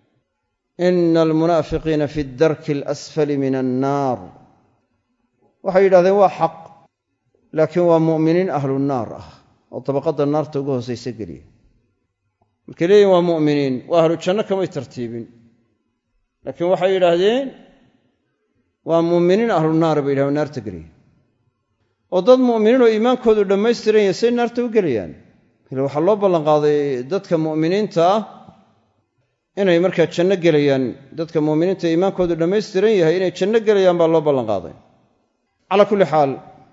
ina almunaafiqiina fi darki alasfali min annaar. waxay yidhahdeen waa xaq, laakiin waa mu'miniin ahlu naar ah oo dabaqadda naarta ugu hoosaysa geliya. markay leeyihin waa mu'miniin, waa ahlu janno kamay tartiibin, laakiin waxay yidhaahdeen waa mu'miniin ahlu naar bay yidhahdeen naarta geliya. oo dad mu'miniin oo iimaankoodu dhammaystiran yahay say naarta u gelayaan? ila waxaa loo ballanqaaday dadka mu'miniinta ah inay markaa janno gelayaan. dadka mu'miniinta iimaankoodu dhammaystiran yahay inay janno gelayaan baa loo ballanqaaday. calaa kulli xaal,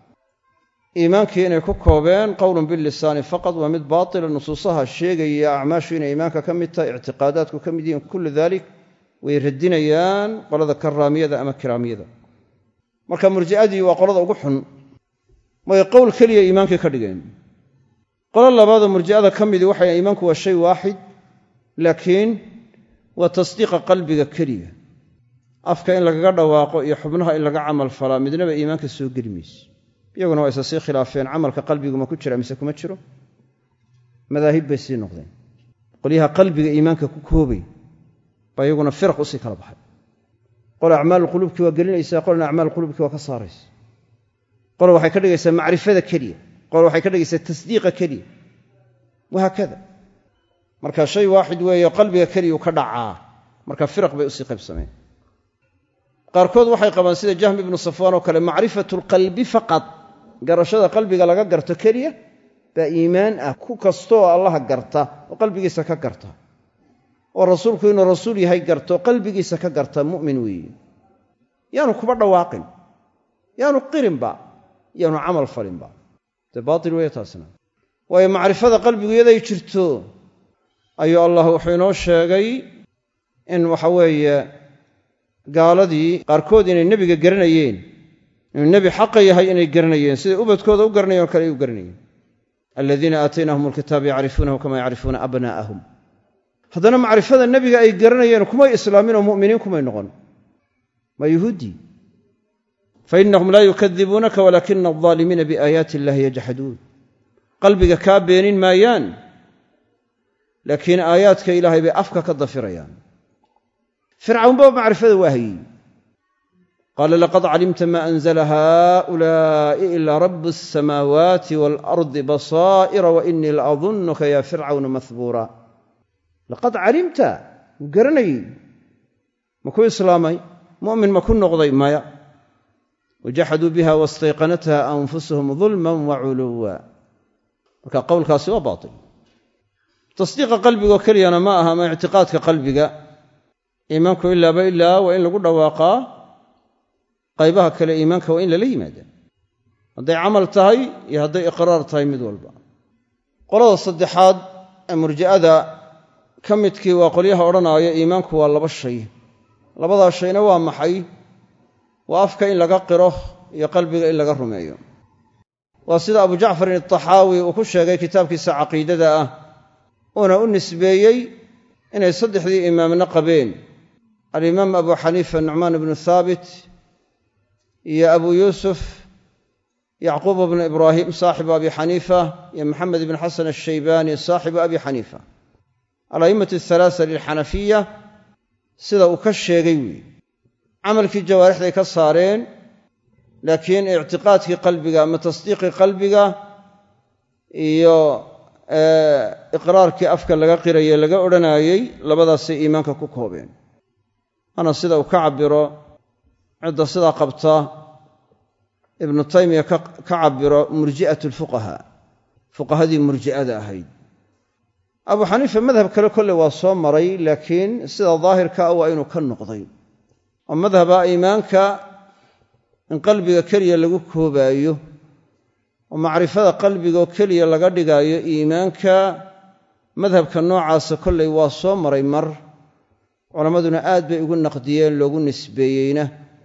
iimaankii inay ku koobeen qowlun bilisaani faqad waa mid baatila. nusuusaha sheegaya acmaashu inay iimaanka ka mid tahay, ictiqaadaadku ka mid yihiin, kullu daalik way radinayaan qolada karaamiyada ama kiraamiyada. marka murji'adii waa qolada ugu xun, way qowl keliya iimaankii ka dhigeen. qolo labaadoo murji'ada ka midii waxay iimaanku waa shay waaxid, laakiin waa tasdiiqa qalbiga keliya. afka in lagaga dhawaaqo iyo xubnaha in laga camal falaa midnaba iimaanka soo geli mayso. iyaguna waa isa sii khilaafeen, camalka qalbigu ma ku jira mise kuma jiro. madaahib bay sii noqdeen. qolyaha qalbiga iimaanka ku koobay baa iyaguna firaq usii kala baxay. qole acmaal quluubkii waa gelinaysaa, qolna acmaal quluubkii waa ka saaraysa. qole waxay ka dhigaysaa macrifada keliya, qole waxay ka dhigaysaa tasdiiqa keliya, wahaakada. marka shay waaxid weeye, qalbiga keliya u ka dhacaa. marka firaq bay usii qaybsameen. qaarkood waxay qabaan sida jahm ibnu safwaan oo kale, macrifatu lqalbi faqad, garashada qalbiga laga garto keliya baa iimaan ah. ku kastooo allaha garta oo qalbigiisa ka garta, oo rasuulku inuu rasuul yahay garto qalbigiisa ka garta, mu'min weeye. yaanu kuba dhawaaqin, yaanu qirinba, yaanu camal falinba. dee baatil weeye taasna. waayo macrifada qalbigu iyaday jirto ayuu allah wuxuu inoo sheegay in waxa weeye gaaladii qaarkood inay nebiga garanayeen, inuu nebi xaqa yahay inay garanayeen, siday ubadkooda u garanayeen oo kale ay u garanayeen. aladiina aataynahum alkitaaba yacrifuunahu kama yacrifuuna abnaa'ahum. haddana macrifada nebiga ay garanayeen kumay islaamin oo mu'miniin kumay noqon. waa yuhuuddii. fainahum laa yukadibuunaka walaakina aldaalimiina biaayaati illahi yajxaduun. qalbiga kaa beenin maayaan, laakiin aayaadka ilaahay bay afka ka dafirayaan. fircawnba macrifada waa hayey. qaala laqad calimta maa anzala haaulaa'i ilaa rabu asamaawaati waalardi basaa'ira wa inii la adunnuka ya fircawnu mahbuura. laqad calimta, wuu garanayey. ma ku islaamay? mu'min ma ku noqday? maya. wajaxaduu biha wastayqanatha anfusuhum dulman wa culuwa. marka qowlkaasi waa baatil. tasdiiqa qalbigoo keliyana ma aha, ama ictiqaadka qalbiga. iimaanku ilaaba ilaa waa in lagu dhawaaqaa, qaybaha kale iimaanka waa in lala yimaada, hadday camal tahay iyo hadday iqraar tahay mid walba. qolada saddexaad ee murji'ada ka midkii waa qolyaha odhanaaya iimaanku waa laba shay. labadaa shayna waa maxay? waa afka in laga qiro iyo qalbiga in laga rumeeyo. waa sida abu jacfarin ataxaawi uu ku sheegay kitaabkiisa caqiidada ah, uuna u nisbeeyey inay saddexdii imaamna qabeen: alimaam abu xaniifa nucmaan ibnu haabit, iyo abu yuusuf yacquub bnu ibraahim saaxibu abi xaniifa, iyo maxamed ibn xasan ashaybaani saaxibu abi xaniifa. ala'immatu ahalaasa lilxanafiya sida uu ka sheegay weeye. camalkii jawaarixday ka saareen, laakiin ictiqaadkii qalbiga ama tasdiiqii qalbiga iyo iqraarkii afka laga qiraye laga odhanaayey, labadaasay iimaanka ku koobeen. ana sida uu ka cabiro cidda sidaa qabta ibnu taymiya ka cabiro murji'atu lfuqahaa, fuqahadii murji'ada ahayd. abu xaniifa madhab kale kolle waa soo maray, laakiin sida daahirka ah waa inuu ka noqday. oo madhaba iimaanka in qalbiga keliya lagu koobaayo, oo macrifada qalbigaoo keliya laga dhigaayo iimaanka, madhabka noocaasa kollay waa soo maray mar. culammaduna aad bay ugu naqdiyeen, loogu nisbeeyeyna.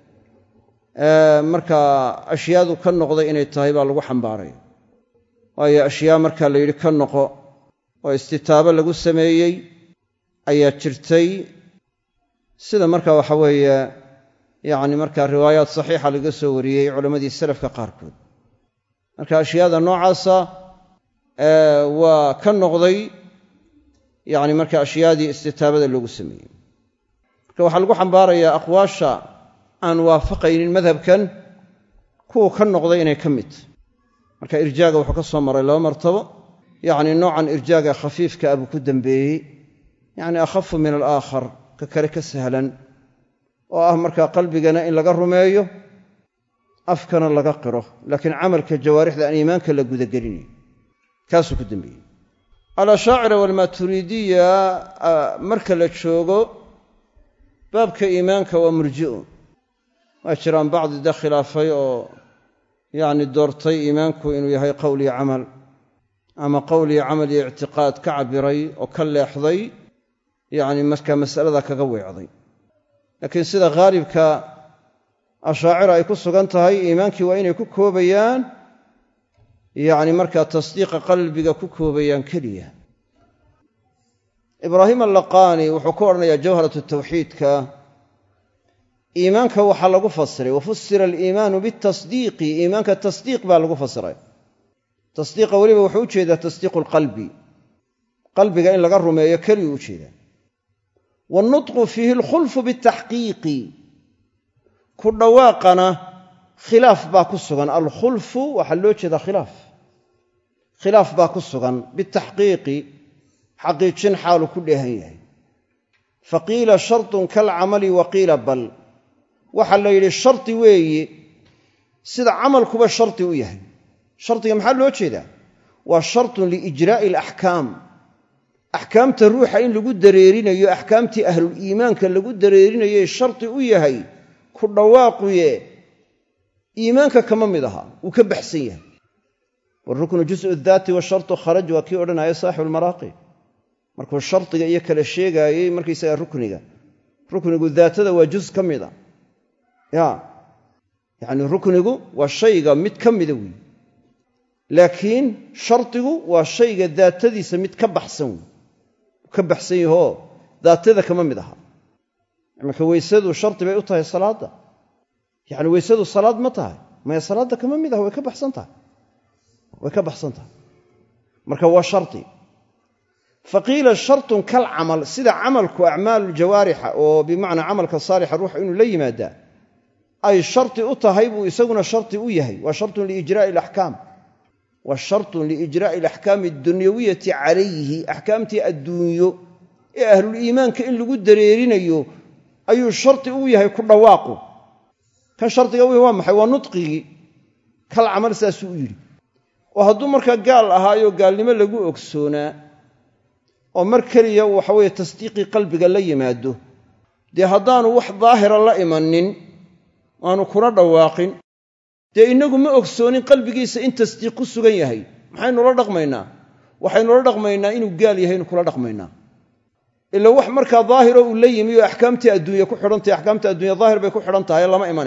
marka ashyaadu ka noqday inay tahay baa lagu xambaaray. waayo ashyaa markaa la yidhi ka noqo oo istitaabo lagu sameeyey ayaa jirtay, sida marka waxa weeye yacni markaa riwaayaad saxiixa laga soo wariyey culammadii salafka qaarkood. marka ashyaada noocaasa waa ka noqday yacni marka ashyaadii istitaabada loogu sameeyey. marka waxaa lagu xambaarayaa aqwaasha aan waafaqaynin madhabkan kuwa ka noqday inay ka mid. marka irjaaga wuxuu ka soo maray 2 martabo, yacni noocan irjaaga khafiifka abuu ku dambeeyey, yacni akhafu min alaakhar, ka kale ka sahlan, oo ah markaa qalbigana in laga rumeeyo, afkana laga qiro, laakiin camalka jawaarixda aan iimaanka la gudagelinayo, kaasuu ku dambeeyey. alashaacira waalmaaturiidiya marka la joogo baabka iimaanka waa murji'u. waa jiraan bacdi da khilaafay oo yacni doortay iimaanku inuu yahay qowl iyo camal, ama qowl iyo camal iyo ictiqaad ka cabbiray oo ka leexday, yacni markaa mas'alada kaga weecday. laakiin sida khaalibka ashaacira ay ku sugan tahay, iimaankii waa inay ku koobayaan yacni markaa tasdiiqa qalbiga ku koobayaan keliya. ibraahim allaqaani wuxuu ku odhanayaa jawharatu tawxiidka, iimaanka waxaa lagu fasiray wafusira aliimaanu bitasdiiqi, iimaanka tasdiiq baa lagu fasiray. tasdiiqa weliba wuxuu u jeedaa tasdiiqu alqalbi, qalbiga in laga rumeeyo keliyuu u jeedaa. wannutqu fiihi alkhulfu bitaxqiiqi, ku dhawaaqana khilaaf baa ku sugan. alkhulfu waxaa loo jeedaa khilaaf baa ku sugan bitaxqiiqi, xaqiijin xaalu ku dheehan yahay. faqiila shartun kalcamali wa qiila bal, waxaa la yidhi shardi weeye sida camalkuba shardi u yahay. shardiga maxaa loo jeedaa? waa shartun liijraa'i alaxkaam, axkaamta ruuxa in lagu dareerinayo, axkaamtii ahluliimaanka lagu dareerinayay shardi u yahay. ku dhawaaquye iimaanka kama mid aha, wuu ka baxsan yahay. waruknu jus'u daati washartu kharaj, waa kii odhanaya saaxibu lmaraaqi markuu shardiga iyo kala sheegaayey markaysaga ruknigu daatada waa juz ka mida, yacni ruknigu waa shayga mid ka mida weeye, laakiin shardigu waa shayga daatadiisa mid ka baxsan wey, ka baxsan yahoo daatada kama mid aha. marka weysadu shardi bay u tahay salaadda, yacni weysadu salaad ma tahay? maya, salaadda kama mid aha, way ka baxsan tahay, marka waa shardi. faqiila shartun kalcamal, sida camalku acmaalu jawaarixa oo bimacnaa camalka saalixa ruuxa inuu la yimaadaa ay shardi u tahay buu isaguna shardi u yahay. waa shartun liijraa'i alaxkaam, waa shartun liijraa'i alaxkaami addunyawiyati calayhi, axkaamtii adduunyo ee ahluliimaanka in lagu dareerinayo ayuu shardi u yahay ku dhawaaqu. kan shardiga u yahay waa maxay? waa nudqigii. kalcamal saasuu u yidhi. oo hadduu markaa gaal ahaayo gaalnimo lagu ogsoonaa oo mar keliya waxaweeye tasdiiqii qalbiga la yimaado, dee haddaanu wax daahira la imanin, aanu kuna dhawaaqin, dee innagu ma ogsoonin qalbigiisa in tasdiiq ku sugan yahay. maxaynula dhaqmaynaa? waxaynula dhaqmaynaa inuu gaal yahay inu kula dhaqmaynaa. ila wax markaa daahiro uu la yimi oo axkaamtii adduunya ku xidhan tahay, axkaamta adduunya daahir bay ku xidhan tahay, lama imane.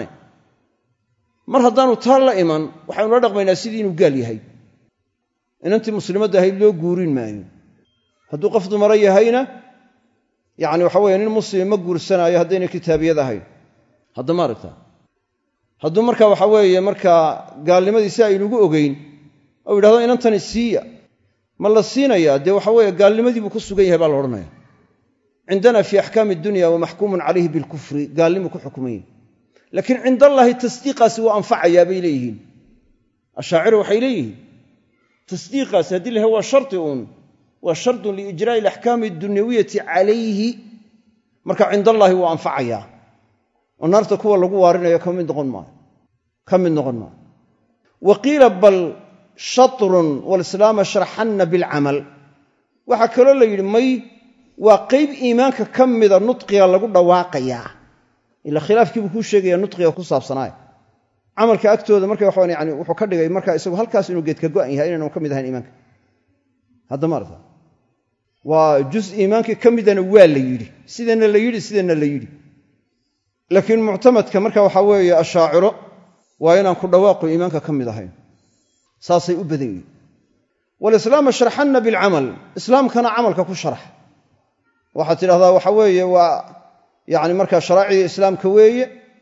mar haddaanu taa la iman, waxaynula dhaqmaynaa sidii inuu gaal yahay. inantii muslimadda ahayd loo guurin maayo. hadduu qof dumaro yahayna, yacni waxa weeye nin muslim ma guursanaayo haddaynay kitaabiyad ahayn. haddama aragtaa, hadduu markaa waxa weeye markaa gaalnimadiisi aynugu ogeyn oo yidhahdo inantani siiya, ma la siinayaa? dee waxa weeye gaalnimadii buu ku sugan yahay baa la odhanaya. cindana fii axkaami dunya wa maxkuumun calayhi bilkufri, gaalnimuu ku xukuman yahay. laakiin cindallaahi tasdiiqaasi wuu anfacayaa bay leeyihiin ashaaciru. waxay leeyihiin tasdiiqaasi haddii la yahay waa shardi uun, waa shardun liijraa'i alaxkaami adunyawiyati calayhi, marka cindallaahi wuu anfacayaa oo naarta kuwa lagu waarinayo ka mid noqon maayo. wa qiila bal shatrun walislaama sharxanna bilcamal, waxaa kaloo la yidhi may, waa qayb iimaanka ka mida nudqiga lagu dhawaaqayaa. ila khilaafkiibuu kuu sheegaya nudqiga ku saabsanaaya. camalka agtooda marka waxaan yani wuxuu ka dhigay marka isagu halkaas inuu geedka go'an yahay inaanu ka mid ahayn iimaanka. haddama arta waa juz iimaankii ka midana waa la yidhi, sidana la yidhi. laakiin muctamadka marka waxaa weeye ashaaciro waa inaan ku dhawaaqu iimaanka ka mid ahayn, saasay u badan yihin. walislaama sharxanna bilcamal, islaamkana camalka ku sharax. waxaad tidhahdaa waxa weeye waa yani markaa sharaaicdii islaamka weeye,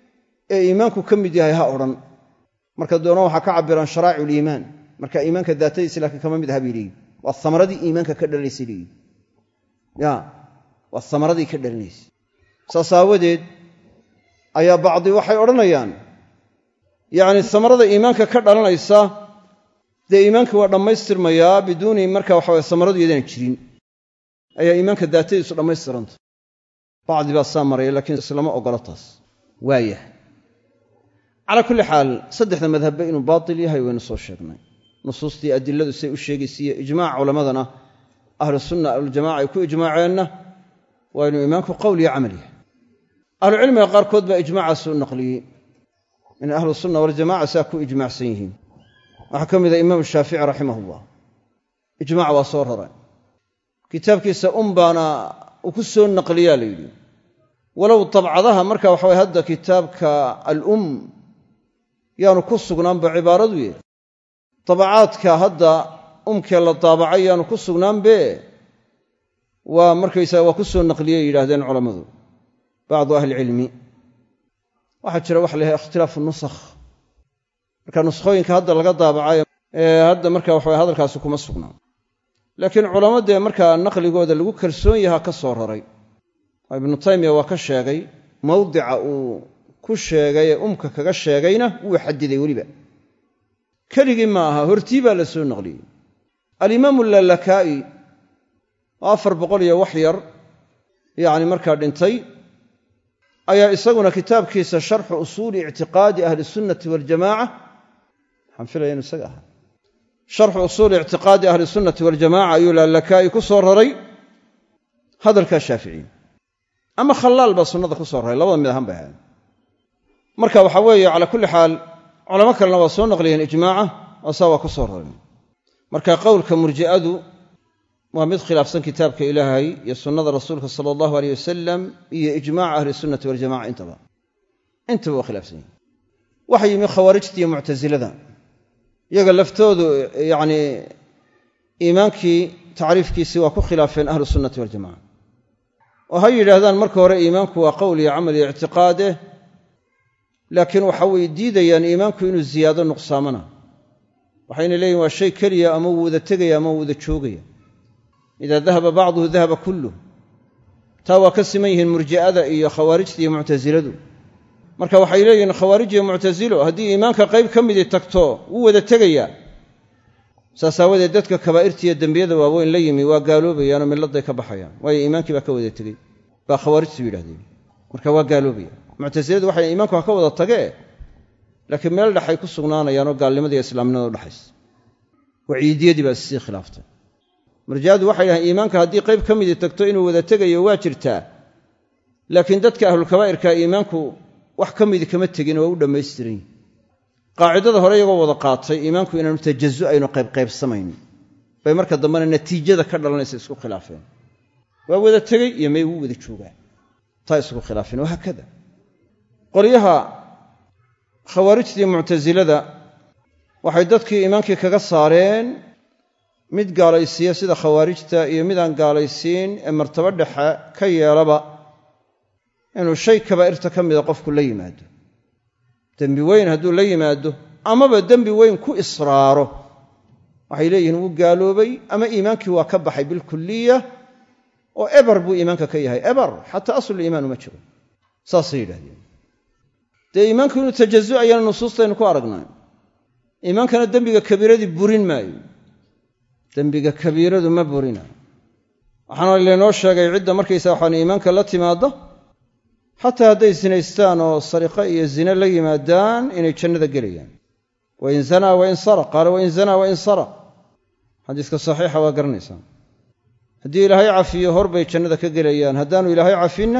ee iimaanku ka mid yahay ha odhan marka doona waxaa ka cabiraan sharaa'icu liimaan marka iimaanka daatadiisa laakiin kama mid aha bay leeyihin waa samaradii iimaanka ka dhalanaysay leeyihin ya waa samaradii ka dhalanaysay saas aawadeed ayaa bacdi waxay odhanayaan yacni samarada iimaanka ka dhalanaysa dee iimaankii waa dhammaystirmayaa biduuni marka waxa waye samaradu iyadaan jirin ayaa iimaanka daatadiisu dhammaystiranta bacdi baa saa maraya laakiin islama ogolo taas waayah calaa kulli xaal saddexda madhabba inuu baatil yahay waynu soo sheegnay nusuustii adiladu say u sheegaysiiyo ijmaac culammadana ahlusunna ahluljamaca ay ku ijmaaceenna waa inuu iimaanku qowl iyo camal yahay ahlucilmiga qaarkood baa ijmaacaasi u naqliyey in ahlusunna waljamaca saa ku ijmaacsan yihiin waxaa ka mida imaamu shaafici raximahullah ijmaac waa soo raray kitaabkiisa baana uu ku soo naqliyaa la yidhi walow dabcadaha marka waxa waye hadda kitaabka yaanu ku sugnaanba cibaaradu yeh dabacaadka hadda umkee la daabacay yaanu ku sugnaanbe waa markaysaga waa ku soo naqliyey yidhahdeen culammadu bacdu ahlicilmi waxaa jira waxa la yahay ikhtilaafu nusakh marka nuskhooyinka hadda laga daabacay hadda marka waxaway hadalkaasi kuma sugnaan laakiin culammadee markaa naqligooda lagu kalsoon yahaa ka soo raray ibnu taymiya waa ka sheegay mawdica uu ku sheegay ee umka kaga sheegayna wuu xadiday weliba keligii ma aha hortii baa la soo naqliyey alimaamu lalakaa'i oo 400 iyo wax yar yacni markaa dhintay ayaa isaguna kitaabkiisa sharxu usuuli ictiqaadi ahli sunnati waljamaaca waxaan filaya inu isaga ahaa sharxu usuuli ictiqaadi ahli sunnati waljamaca ayuu lalakaa'i ku soo raray hadalkaa shaaficiyi ama khallaal baa sunnada ku soo raray labada mid ahaan bay ahayd marka waxaa weeye calaa kulli xaal culamo kalena waa soo naqliyeen ijmaaca oo saa waa ku soo raray marka qowlka murji'adu waa mid khilaafsan kitaabka ilaahay iyo sunnada rasuulka sala allahu aleyh wasalam iyo ijmaaca ahli sunnati waljamaca intaba waa khilaafsan yihin waxa yimi khawaarijta iyo muctasilada iyaga laftoodu yacni iimaankii tacriifkiisii waa ku khilaafeen ahlu sunnati waljamaca oo ha yidhaahdaan marka hore iimaanku waa qowl iyo camal iyo ictiqaadeh laakiin waxa way diidayaan iimaanku inuu ziyaado nuqsaamana waxayna leeyihin waa shay keliya ama wuu wada tegaya ama wuu wada joogaya idaa dahaba bacduhu dahaba kulluh taa waa ka siman yihiin murji'ada iyo khawaarijta iyo muctasiladu marka waxay leeyihiin khawaarij iyo muctasilo haddii iimaanka qayb ka midii tagto wuu wada tegayaa saas aawadeed dadka kabaa'irta iyo dembiyada waaweyn la yimi waa gaaloobayaanoo milladay ka baxayaan waayo iimaankii baa ka wada tegey baa khawaarijtu yidhahdeen marka waa gaaloobaya muctasiladu waxay iimaanku ha ka wada tagee laakiin meel dhexay ku sugnaanayaanoo gaalnimadii islaamnimada udhaxaysa waciidiyadii baa sii khilaaftay murji'adu waxay dhahaan iimaanka haddii qayb ka midii tagto inuu wada tegayo waa jirtaa laakiin dadka ahlulkabaa'irka iimaanku wax ka midii kama tegin waa u dhammaystiran yihin qaacidada hore iyagoo wada qaatay iimaanku inaanu tajazu aynu qaybqaybsamayn bay marka dambena natiijada ka dhalanaysa isku khilaafeen waa wada tegey iyo may wuu wada joogaa taa isku khilaafeen wahaakada qolyaha khawaarijta iyo muctasilada waxay dadkii iimaankii kaga saareen mid gaalaysiiya sida khawaarijta iyo midaan gaalaysiin ee martabo dhexe ka yeelaba inuu shay kabaa'irta ka mida qofku la yimaado dembi weyn hadduu la yimaado amaba dembi weyn ku israaro waxay leeyihiin wuu gaaloobay ama iimaankii waa ka baxay bilkuliya oo eber buu iimaanka ka yahay eber xataa asluliimaan uma jiro saasay yidhahdeen dee iimaanku inuu tajazu ayaanu nusuustaynu ku aragnay iimaankana dembiga kabiiradii burin maayo dembiga kabiiradu ma burina waxaana laynoo sheegay cidda markaysa waxaan iimaanka la timaaddo xataa hadday sinaystaan oo sariqo iyo zine la yimaadaan inay jannada gelayaan wain zanaa wain saraq qaala wain zanaa wain saraq xadiiska saxiixa waa garanaysaan haddii ilaahay cafiyo hor bay jannada ka gelayaan haddaanu ilaahay cafinna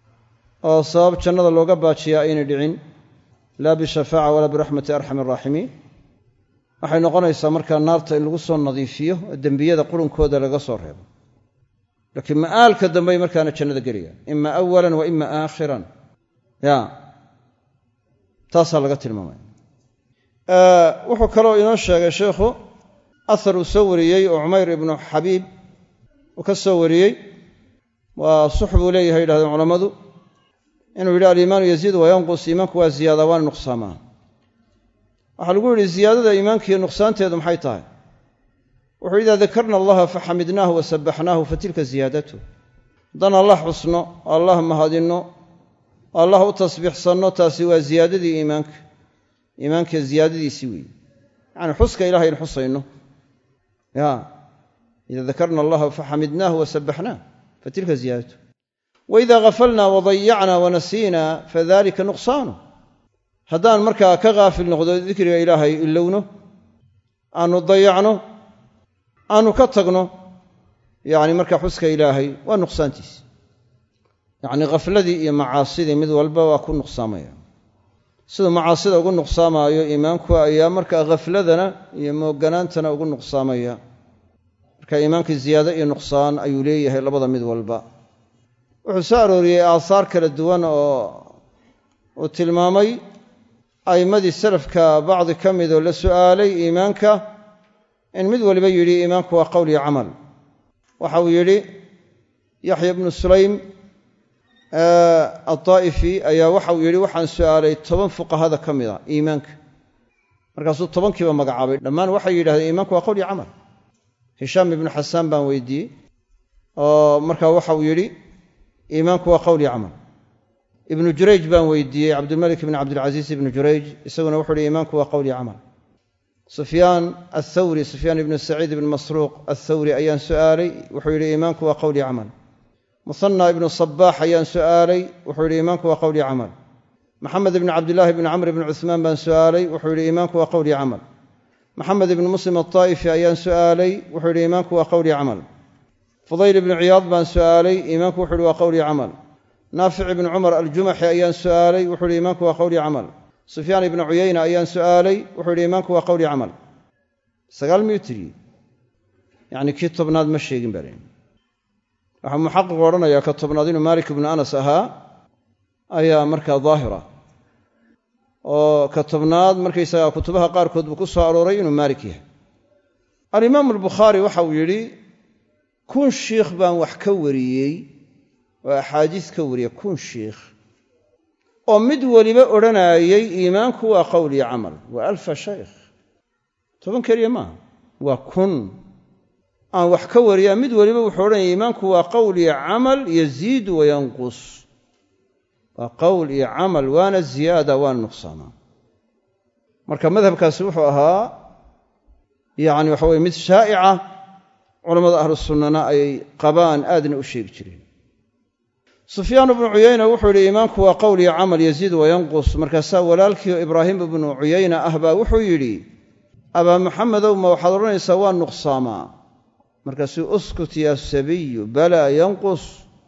oo sabab jannada looga baajiyaa aynay dhicin laa bishafaaca walaa biraxmati arxami araaximiin waxay noqonaysaa markaa naarta in lagu soo nadiifiyo oo dembiyada qurunkooda laga soo reebo laakiin ma'aalka dambey markaana jannada gelayaan ima awalan wa ima aakhiran ya taasaa laga tilmaamaya wuxuu kaloo inoo sheegay sheikhu ahar uu soo wariyey oo cumayr ibnu xabiib uu ka soo wariyey waa sux buu leeyahay yidhahdeen culammadu inuu yidhi aliimaanu yaziidu wayanqus, iimaanku waa ziyaada waana nuqsaamaa. waxaa lagu yidhi ziyaadada iimaankiiyo nuqsaanteedu maxay tahay? wuxuu idaa dakarna allaha faxamidnaahu wasabbaxnaahu fatilka ziyaadatu. haddaan allah xusno oo allah mahadinno oo allah u tasbiixsanno, taasi waa ziyaadadii iimaanka ziyaadadiisii weeye. yacni xuska ilahay in xusayno ida dakarna allaha faxamidnaahu wasabbaxnaah fatilka ziyaadatu. waida gafalnaa wadayacnaa wanasiina fadalika nuqsaanu. haddaan markaa ka gaafil noqdo dikriga ilaahay ilowno, aanu dayacno, aanu ka tagno, yacni markaa xuska ilaahay waa nuqsaantiisi. yacni khafladii iyo macaasidii mid walba waa ku nuqsaamaya. siduu macaasida ugu nuqsaamaayo iimaanku ayaa markaa khafladana iyo mooganaantana ugu nuqsaamaya. marka iimaankii ziyaado iyo nuqsaan ayuu leeyahay labada mid walba. wuxuu soo arooriyey aahaar kala duwan oo uu tilmaamay a'immadii salafka bacdi ka midoo la su'aalay iimaanka, in mid waliba yidhi iimaanku waa qowl iyo camal. waxa uu yidhi yaxya ibnu sulaym adaa'ifi ayaa waxa uu yidhi waxaan su'aalay 10 fuqahada ka mida iimaanka, markaasuu 10kiiba magacaabay. dhammaan waxay yidhahdeen iimaanku waa qowl iyo camal. hishaam ibnu xasaan baan weydiiyey oo markaa waxa uu yidhi iimaanku waa qowl iyo camal. ibnu jurayj baan weydiiyey, cabdilmalik ibn cabdilcasiis ibnu jurayj, isaguna wuxuu yidhi iimaanku waa qowl iyo camal. sufyaan athawri, sufyaan ibnu saciid ibn masruuq athawri ayaan su'aalay, wuxuu yidhi iimaanku waa qowl iyo camal. musanna ibnu sabaax ayaan su'aalay, wuxuu yidhi iimaanku waa qowl iyo camal. maxamed ibnu cabdillaahi ibni camr ibni cuhmaan baan su'aalay, wuxuu yidhi iimaanku waa qowl iyo camal. maxamed ibnu muslim altaa'ifi ayaan su'aalay, wuxuu yidhi iimaanku waa qowl iyo camal. fudayl ibnu ciyaad baan su'aalay, iimaanku wuxuu yidhi waa qowl iyo camal. naafic ibnu cumar aljumaxi ayaan su'aalay, wuxuu yidhi iimaanku waa qowl iyo camal. sufyaan ibnu cuyayna ayaan su'aalay, wuxuu yidhi iimaanku waa qowl iyo camal. 9 miyuu tiriyey, yacni kii 10aad ma sheegin baa leeyihi. waxaa muxaqiq odhanayaa ka 10aad inuu maalik ibnu anas ahaa ayaa markaa daahira, oo ka 10aad markaysagaa kutubaha qaarkood buu ku soo arooray inuu maalik yahay. alimaamu albukhaari waxa uu yidhi 1000 shiikh baan wax ka wariyey oo axaadiis ka wariyey 1000 shiikh, oo mid weliba odhanaayey iimaanku waa qowl iyo camal. waa 1000 shaykh, 10 keliya maaha, waa 1000 aan wax ka wariyaa, mid weliba wuxuu odhanaya iimaanku waa qowl iyo camal, yaziidu wayanqus. waa qowl iyo camal, waana ziyaada waana nuqsaama. marka madhabkaasi wuxuu ahaa yacni waxa weye mid shaa'ica, culammada ahlu sunnana ay qabaan, aadna u sheegi jireen. sufyaan ibnu cuyayna wuxuu yidhi iimaanku waa qowl iyo camal, yaziidu wayanqus. markaasaa walaalkiio ibraahim ibnu cuyayna ah baa wuxuu yidhi abaa maxamedow ma waxaad odhanaysaa waa nuqsaamaa? markaasuu uskut yaa sabiyu balaa yanqus.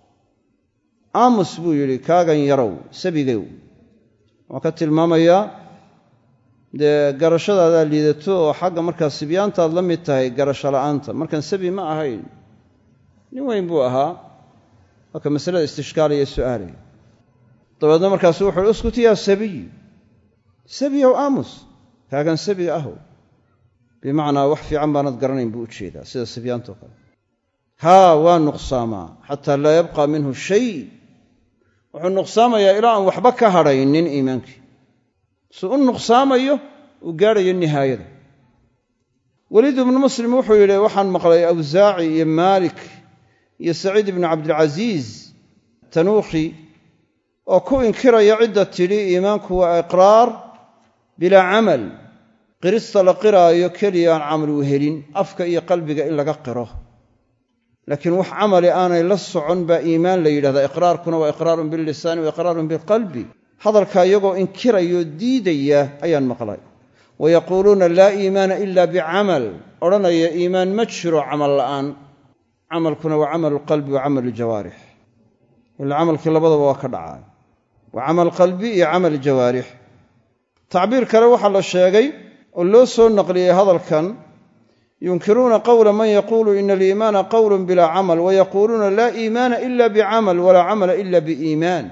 aamus buu yidhi kaagan yarow, sabigow. wuxuu ka tilmaamayaa dee garashadaadaa liidato oo xagga markaa sibyaantaad la mid tahay garasho la'aanta. markan sabi ma ahayn, nin weyn buu ahaa, waa ka masalada istishkaalaya su'aalaya. dabeedna markaasu wuxu uhi uskut yaa sabiy, sabiyow aamus, kaagan sabiga ahow. bimacnaa wax fiican baanad garanayn buu u jeedaa, sida sibyaantoo kale. haa waa nuqsaamaa xataa laa yabqa minhu shay. wuxuu nuqsaamayaa ilaa aan waxba ka hadhaynin iimaankii. suu u nuqsaamayo uu gaadhayo nihaayada. weliid ibnu muslim wuxuu yidhi waxaan maqlay awsaaci iyo maalik iyo saciid ibnu cabdilcasiis tanuukhi oo ku inkiraya cidda tidhi iimaanku waa iqraar bilaa camal, qirista la qiraayo keliya aan camal u helin, afka iyo qalbiga in laga qiro, laakiin wax camali aanay la socon baa iimaan la yidhahdaa. iqraarkuna waa iqraarun billisaani wa iqraarun bilqalbi. hadalkaa iyagoo inkirayoo diidaya ayaan maqlay. wayaquuluuna laa iimaana ila bicamal, odhanaya iimaan ma jiro camal la'aan. camalkuna waa camalu lqalbi wa camalu jawaarix, ila camalkii labadaba waa ka dhacaa, waa camal qalbi iyo camal jawaarix. tacbiir kale waxaa la sheegay oo loo soo naqliyey hadalkan: yunkiruuna qowla man yaquulu ina aliimaana qowlun bilaa camal, wayaquuluuna laa iimaana ila bicamal walaa camala ila biiimaan.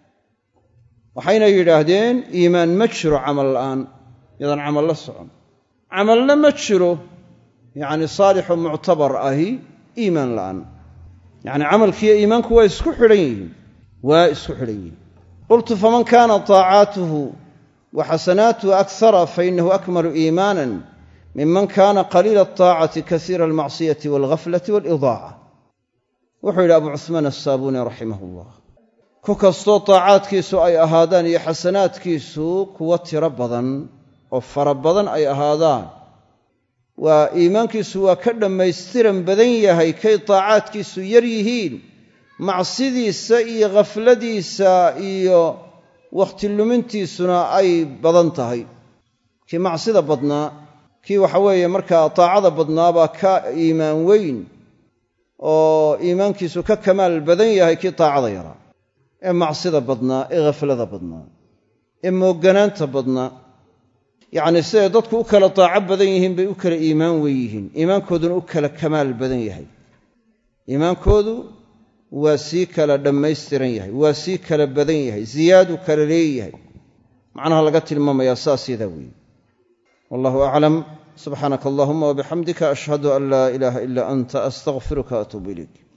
waxayna yidhaahdeen iimaan ma jiro camal la'aan, yadaan camal la socon. camalna ma jiro yacni saalixu muctabar ahi iimaan la'aan. yacni camalkiiyo iimaanku waa isku xidhan yihiin, waa isku xidhan yihiin. qultu faman kaana طaacaatuhu wa xasanaatuhu akara fainahu akmalu iimaanan miman kaana qaliila الطaacati kasiira almacsiyati wاlghaflati wاlidaaca wuxuu yidhi abu cuhmaan asaabuuni raximah اllah ku kastoo taacaadkiisu ay ahaadaan iyo xasanaadkiisu kuwo tiro badan oo fara badan ay ahaadaan waa iimaankiisu waa ka dhammaystiran badan yahay kay taacaadkiisu yar yihiin macsidiisa iyo khafladiisa iyo wakhti lumintiisuna ay badan tahay kii macsida badnaa kii waxa weeye markaa taacada badnaabaa ka iimaan weyn oo iimaankiisu ka kamaal badan yahay kii taacada yaraa ee macsida badnaa ee khaflada badnaa ee moogganaanta badnaa yacnii siday dadku u kala taaco badan yihiin bay u kala iimaan weyn yihiin iimaankooduna u kala kamaal badan yahay iimaankoodu waa sii kala dhammaystiran yahay waa sii kala badan yahay ziyaadu kala leeyahay macnaha laga tilmaamayaa saas yadaa weeye wallahu aclam subxaanaka allahuma wabixamdika ashhadu an laa ilaaha ilaa anta astaqfiruka atuubu ilayk